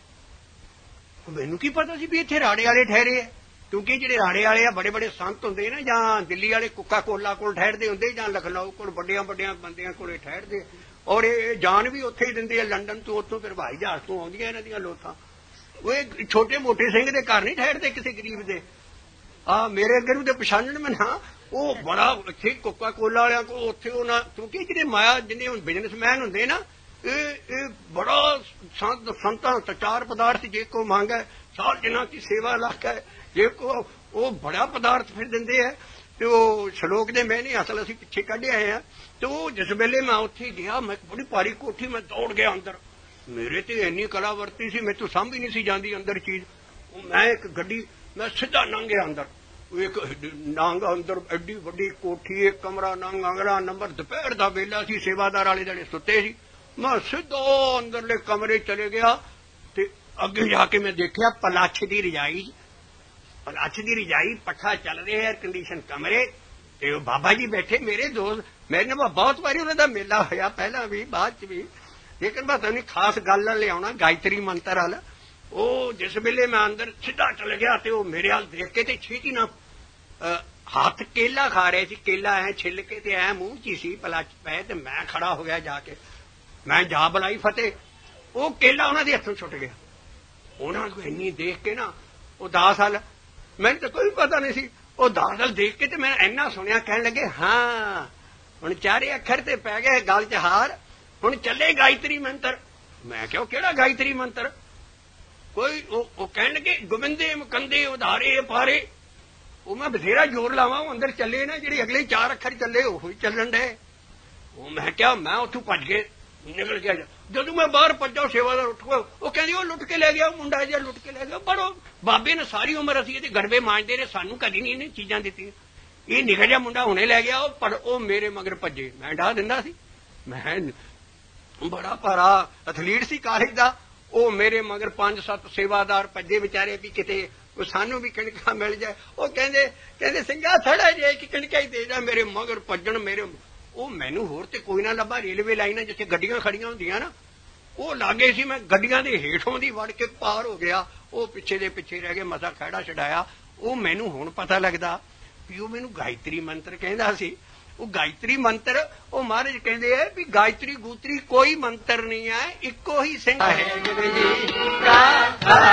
ਮੈਨੂੰ ਕੀ ਪਤਾ ਸੀ ਵੀ ਇੱਥੇ ਰਾੜੇ ਵਾਲੇ ਠਹਿਰੇ ਆ। ਕਿਉਂਕਿ ਜਿਹੜੇ ਰਾੜੇ ਵਾਲੇ ਆ ਬੜੇ ਬੜੇ ਸੰਤ ਹੁੰਦੇ ਨਾ, ਜਾਂ ਦਿੱਲੀ ਵਾਲੇ ਕੋਕਾ ਕੋਲਾ ਕੋਲ ਠਹਿਰਦੇ ਹੁੰਦੇ, ਜਾਂ ਲਖਨਊ ਕੋਲ ਵੱਡਿਆਂ ਵੱਡਿਆਂ ਬੰਦਿਆਂ ਕੋਲੇ ਠਹਿਰਦੇ। ਔਰ ਇਹ ਜਾਨ ਵੀ ਉੱਥੇ ਹੀ ਦਿੰਦੇ ਆ। ਲੰਡਨ ਤੋਂ ਉੱਥੋਂ ਫਿਰ ਹਵਾਈ ਜਹਾਜ਼ ਤੋਂ ਆਉਂਦੀਆਂ ਇਹਨਾਂ ਦੀਆਂ ਲੋਥਾਂ। ਉਹ ਇਹ ਛੋਟੇ ਮੋਟੇ ਸਿੰਘ ਦੇ ਘਰ ਨਹੀਂ ਠਹਿਰਦੇ ਕਿਸੇ ਗਰੀਬ ਦੇ। ਆ ਮੇਰੇ ਅੱਗੇ ਨੂੰ ਤੇ ਪਛਾਣਨ ਮੈਂ ਨਾ, ਉਹ ਬੜਾ ਇੱਥੇ ਕੋਕਾ ਕੋਲਾ ਵਾਲਿਆਂ ਕੋਲ ਉੱਥੇ ਉਹਨਾਂ, ਕਿਉਂਕਿ ਜਿਹੜੇ ਮਾਇਆ ਜਿਹਨੇ ਹੁਣ ਬਿਜ਼ਨਸਮੈਨ ਹੁੰਦੇ ਨਾ, ਇਹ ਇਹ ਬੜਾ ਸੰਤ ਸੰਤਾਂ ਚਾਰ ਪਦਾਰਥ ਜੇ ਕੋ ਮੰਗਾ ਸਾਲ ਜਿਨ੍ਹਾਂ ਦੀ ਸੇਵਾ ਇਲਾਕਾ ਹੈ, ਜੇ ਕੋ ਉਹ ਬੜਾ ਪਦਾਰਥ ਫਿਰ ਦਿੰਦੇ ਹੈ। ਤੇ ਉਹ ਸ਼ਲੋਕ ਦੇ ਮੈਂ ਨਹੀਂ, ਅਸਲ ਅਸੀਂ ਪਿੱਛੇ ਕੱਢ ਆਏ ਆ। ਤੇ ਉਹ ਜਿਸ ਵੇਲੇ ਮੈਂ ਉੱਥੇ ਗਿਆ, ਮੈਂ ਬੜੀ ਭਾਰੀ ਕੋਠੀ, ਮੈਂ ਦੌੜ ਗਿਆ ਅੰਦਰ। ਮੇਰੇ ਤੇ ਇੰਨੀ ਕਲਾ ਵਰਤੀ ਸੀ, ਮੈਥੋਂ ਸਾਂਭੀ ਨਹੀਂ ਸੀ ਜਾਂਦੀ ਅੰਦਰ ਚੀਜ਼। ਉਹ ਮੈਂ ਇੱਕ ਗੱਡੀ, ਮੈਂ ਸਿੱਧਾ ਲੰਘਿਆ ਅੰਦਰ। ਇੱਕ ਨੰਗ ਅੰਦਰ ਐਡੀ ਵੱਡੀ ਕੋਠੀ, ਇੱਕ ਕਮਰਾ ਨੰਗ ਅਗਲਾ ਨੰਬਰ। ਦੁਪਹਿਰ ਦਾ ਵੇਲਾ ਸੀ, ਸੇਵਾਦਾਰ ਵਾਲੇ ਜਿਹੜੇ ਸੁੱਤੇ ਸੀ। ਮੈਂ ਸਿੱਧਾ ਅੰਦਰਲੇ ਕਮਰੇ ਚਲੇ ਗਿਆ। ਤੇ ਅੱਗੇ ਜਾ ਕੇ ਮੈਂ ਦੇਖਿਆ ਪਲਾਛ ਦੀ ਰਜਾਈ, ਪਲਾਛ ਦੀ ਰਜਾਈ, ਪੱਖਾ ਚੱਲ ਰਿਹਾ, ਏਅਰ ਕੰਡੀਸ਼ਨ ਕਮਰੇ। ਤੇ ਉਹ ਬਾਬਾ ਜੀ ਬੈਠੇ ਮੇਰੇ ਦੋਸਤ। ਮੇਰੇ ਨਾਲ ਬਹੁਤ ਵਾਰੀ ਉਹਨਾਂ ਦਾ ਮੇਲਾ ਹੋਇਆ, ਪਹਿਲਾਂ ਵੀ ਬਾਅਦ ਚ ਵੀ। ਲੇਕਿਨ ਮੈਂ ਤੁਹਾਨੂੰ ਖਾਸ ਗੱਲ ਨਾਲ ਲਿਆਉਣਾ ਗਾਇਤਰੀ ਮੰਤਰ ਵਾਲ। ਉਹ ਜਿਸ ਵੇਲੇ ਮੈਂ ਅੰਦਰ ਸਿੱਧਾ ਚਲ ਗਿਆ, ਤੇ ਉਹ ਮੇਰੇ ਵੱਲ ਦੇਖ ਕੇ ਤੇ ਛੇਤੀ ਨਾ ਹੱਥ ਕੇਲਾ ਖਾ ਰਹੇ ਸੀ। ਕੇਲਾ ਐ ਛਿੱਲ ਕੇ ਤੇ ਐ ਮੂੰਹ ਚ ਸੀ ਪਲਾਚ ਪੈ। ਤੇ ਮੈਂ ਖੜਾ ਹੋ ਗਿਆ ਜਾ ਕੇ, ਮੈਂ ਜਾ ਬੁਲਾਈ ਫਤਿਹ। ਉਹ ਕੇਲਾ ਉਹਨਾਂ ਦੇ ਹੱਥੋਂ ਛੁੱਟ ਗਿਆ। ਉਹਨਾਂ ਨੂੰ ਇੰਨੀ ਦੇਖ ਕੇ ਨਾ ਉਹ ਦਸ ਸਾਲ, ਮੈਨੂੰ ਤਾਂ ਕੋਈ ਪਤਾ ਨਹੀਂ ਸੀ। ਉਹ ਦਸ ਸਾਲ ਦੇਖ ਕੇ ਤੇ ਮੈਂ ਇੰਨਾ ਸੁਣਿਆ, ਕਹਿਣ ਲੱਗੇ ਹਾਂ ਹੁਣ ਚਾਰੇ ਅੱਖਰ ਤੇ ਪੈ ਗਏ ਗੱਲ ਚ ਹਾਰ, ਹੁਣ ਚੱਲੇ ਗਾਇਤਰੀ ਮੰਤਰ। ਮੈਂ ਕਿਹਾ ਕਿਹੜਾ ਗਾਇਤਰੀ ਮੰਤਰ? ਕੋਈ ਉਹ ਕਹਿਣ ਲੱਗੇ ਗੋਬਿੰਦੇ ਮੁਕੰਦੇ ਉਧਾਰੇ ਪਾਰੇ। ਉਹ ਮੈਂ ਬਥੇਰਾ ਜ਼ੋਰ ਲਾਵਾਂ, ਉਹ ਅੰਦਰ ਚੱਲੇ ਨਾ, ਜਿਹੜੇ ਅਗਲੇ ਚਾਰ ਅੱਖਰ ਚੱਲੇ ਉਹ ਹੀ ਚੱਲਣ ਡਏ। ਉਹ ਮੈਂ ਕਿਹਾ ਮੈਂ ਉੱਥੋਂ ਭੱਜ ਕੇ ਨਿਕਲ ਗਿਆ। ਜਦੋਂ ਮੈਂ ਬਾਹਰ ਭੱਜਾ, ਸੇਵਾਦਾਰ ਉੱਠ ਗਿਆ। ਉਹ ਕਹਿੰਦੀ ਉਹ ਲੁੱਟ ਕੇ ਲੈ ਗਿਆ, ਮੁੰਡਾ ਜਿਹਾ ਲੁੱਟ ਕੇ ਲੈ ਗਿਆ। ਪਰ ਉਹ ਬਾਬੇ ਨੇ ਸਾਰੀ ਉਮਰ ਅਸੀਂ ਇਹਦੇ ਗੜਵੇ ਮਾਂਜਦੇ ਰਹੇ, ਸਾਨੂੰ ਕਦੀ ਨਹੀਂ ਇਹਨੇ ਚੀਜ਼ਾਂ ਦਿੱਤੀਆਂ। ਇਹ ਨਿਕਲ ਜਿਹਾ ਮੁੰਡਾ ਹੁਣੇ ਲੈ ਗਿਆ। ਉਹ ਪਰ ਉਹ ਮੇਰੇ ਮਗਰ ਭੱਜੇ, ਮੈਂ ਢਾਹ ਦਿੰਦਾ ਸੀ। ਮੈਂ ਬੜਾ ਭਾਰਾ ਐਥਲੀਟ ਸੀ ਕਾਲਜ ਦਾ। ਉਹ ਮੇਰੇ ਮਗਰ ਪੰਜ ਸੱਤ ਸੇਵਾਦਾਰ ਭੱਜੇ ਵਿਚਾਰੇ ਵੀ ਕਿਤੇ ਉਹ ਸਾਨੂੰ ਵੀ ਕਣਕਾਂ ਮਿਲ ਜਾਏ। ਉਹ ਕਹਿੰਦੇ ਕਹਿੰਦੇ ਸਿੰਘਾ ਥੜਾ ਜੇ ਕਿ ਕਣਕਾਂ ਹੀ ਦੇ ਜਾ। ਮੇਰੇ ਮਗਰ ਭੱਜਣ, ਮੇਰੇ ਉਹ ਮੈਨੂੰ ਹੋਰ ਤੇ ਕੋਈ ਨਾ ਲੱਭਾ। ਰੇਲਵੇ ਲਾਈਨਾਂ ਜਿੱਥੇ ਗੱਡੀਆਂ ਖੜੀਆਂ ਹੁੰਦੀਆਂ ਨਾ, ਉਹ ਲਾਗੇ ਸੀ। ਮੈਂ ਗੱਡੀਆਂ ਦੇ ਹੇਠੋਂ ਦੀ ਵੜ ਕੇ ਪਾਰ ਹੋ ਗਿਆ। ਉਹ ਪਿੱਛੇ ਦੇ ਪਿੱਛੇ ਰਹਿ ਕੇ ਮਸਾ ਖਹਿੜਾ ਛਡਾਇਆ। ਉਹ ਮੈਨੂੰ ਹੁਣ ਪਤਾ ਲੱਗਦਾ ਵੀ ਉਹ ਮੈਨੂੰ ਗਾਇਤਰੀ ਮੰਤਰ ਕਹਿੰਦਾ ਸੀ। ਉਹ ਗਾਇਤਰੀ ਮੰਤਰ, ਉਹ ਮਹਾਰਾਜ ਕਹਿੰਦੇ ਆ ਵੀ ਗਾਇਤਰੀ ਗੂਤਰੀ ਕੋਈ ਮੰਤਰ ਨਹੀਂ ਹੈ, ਇੱਕੋ ਹੀ ਸਿੰਘ ਹੈ।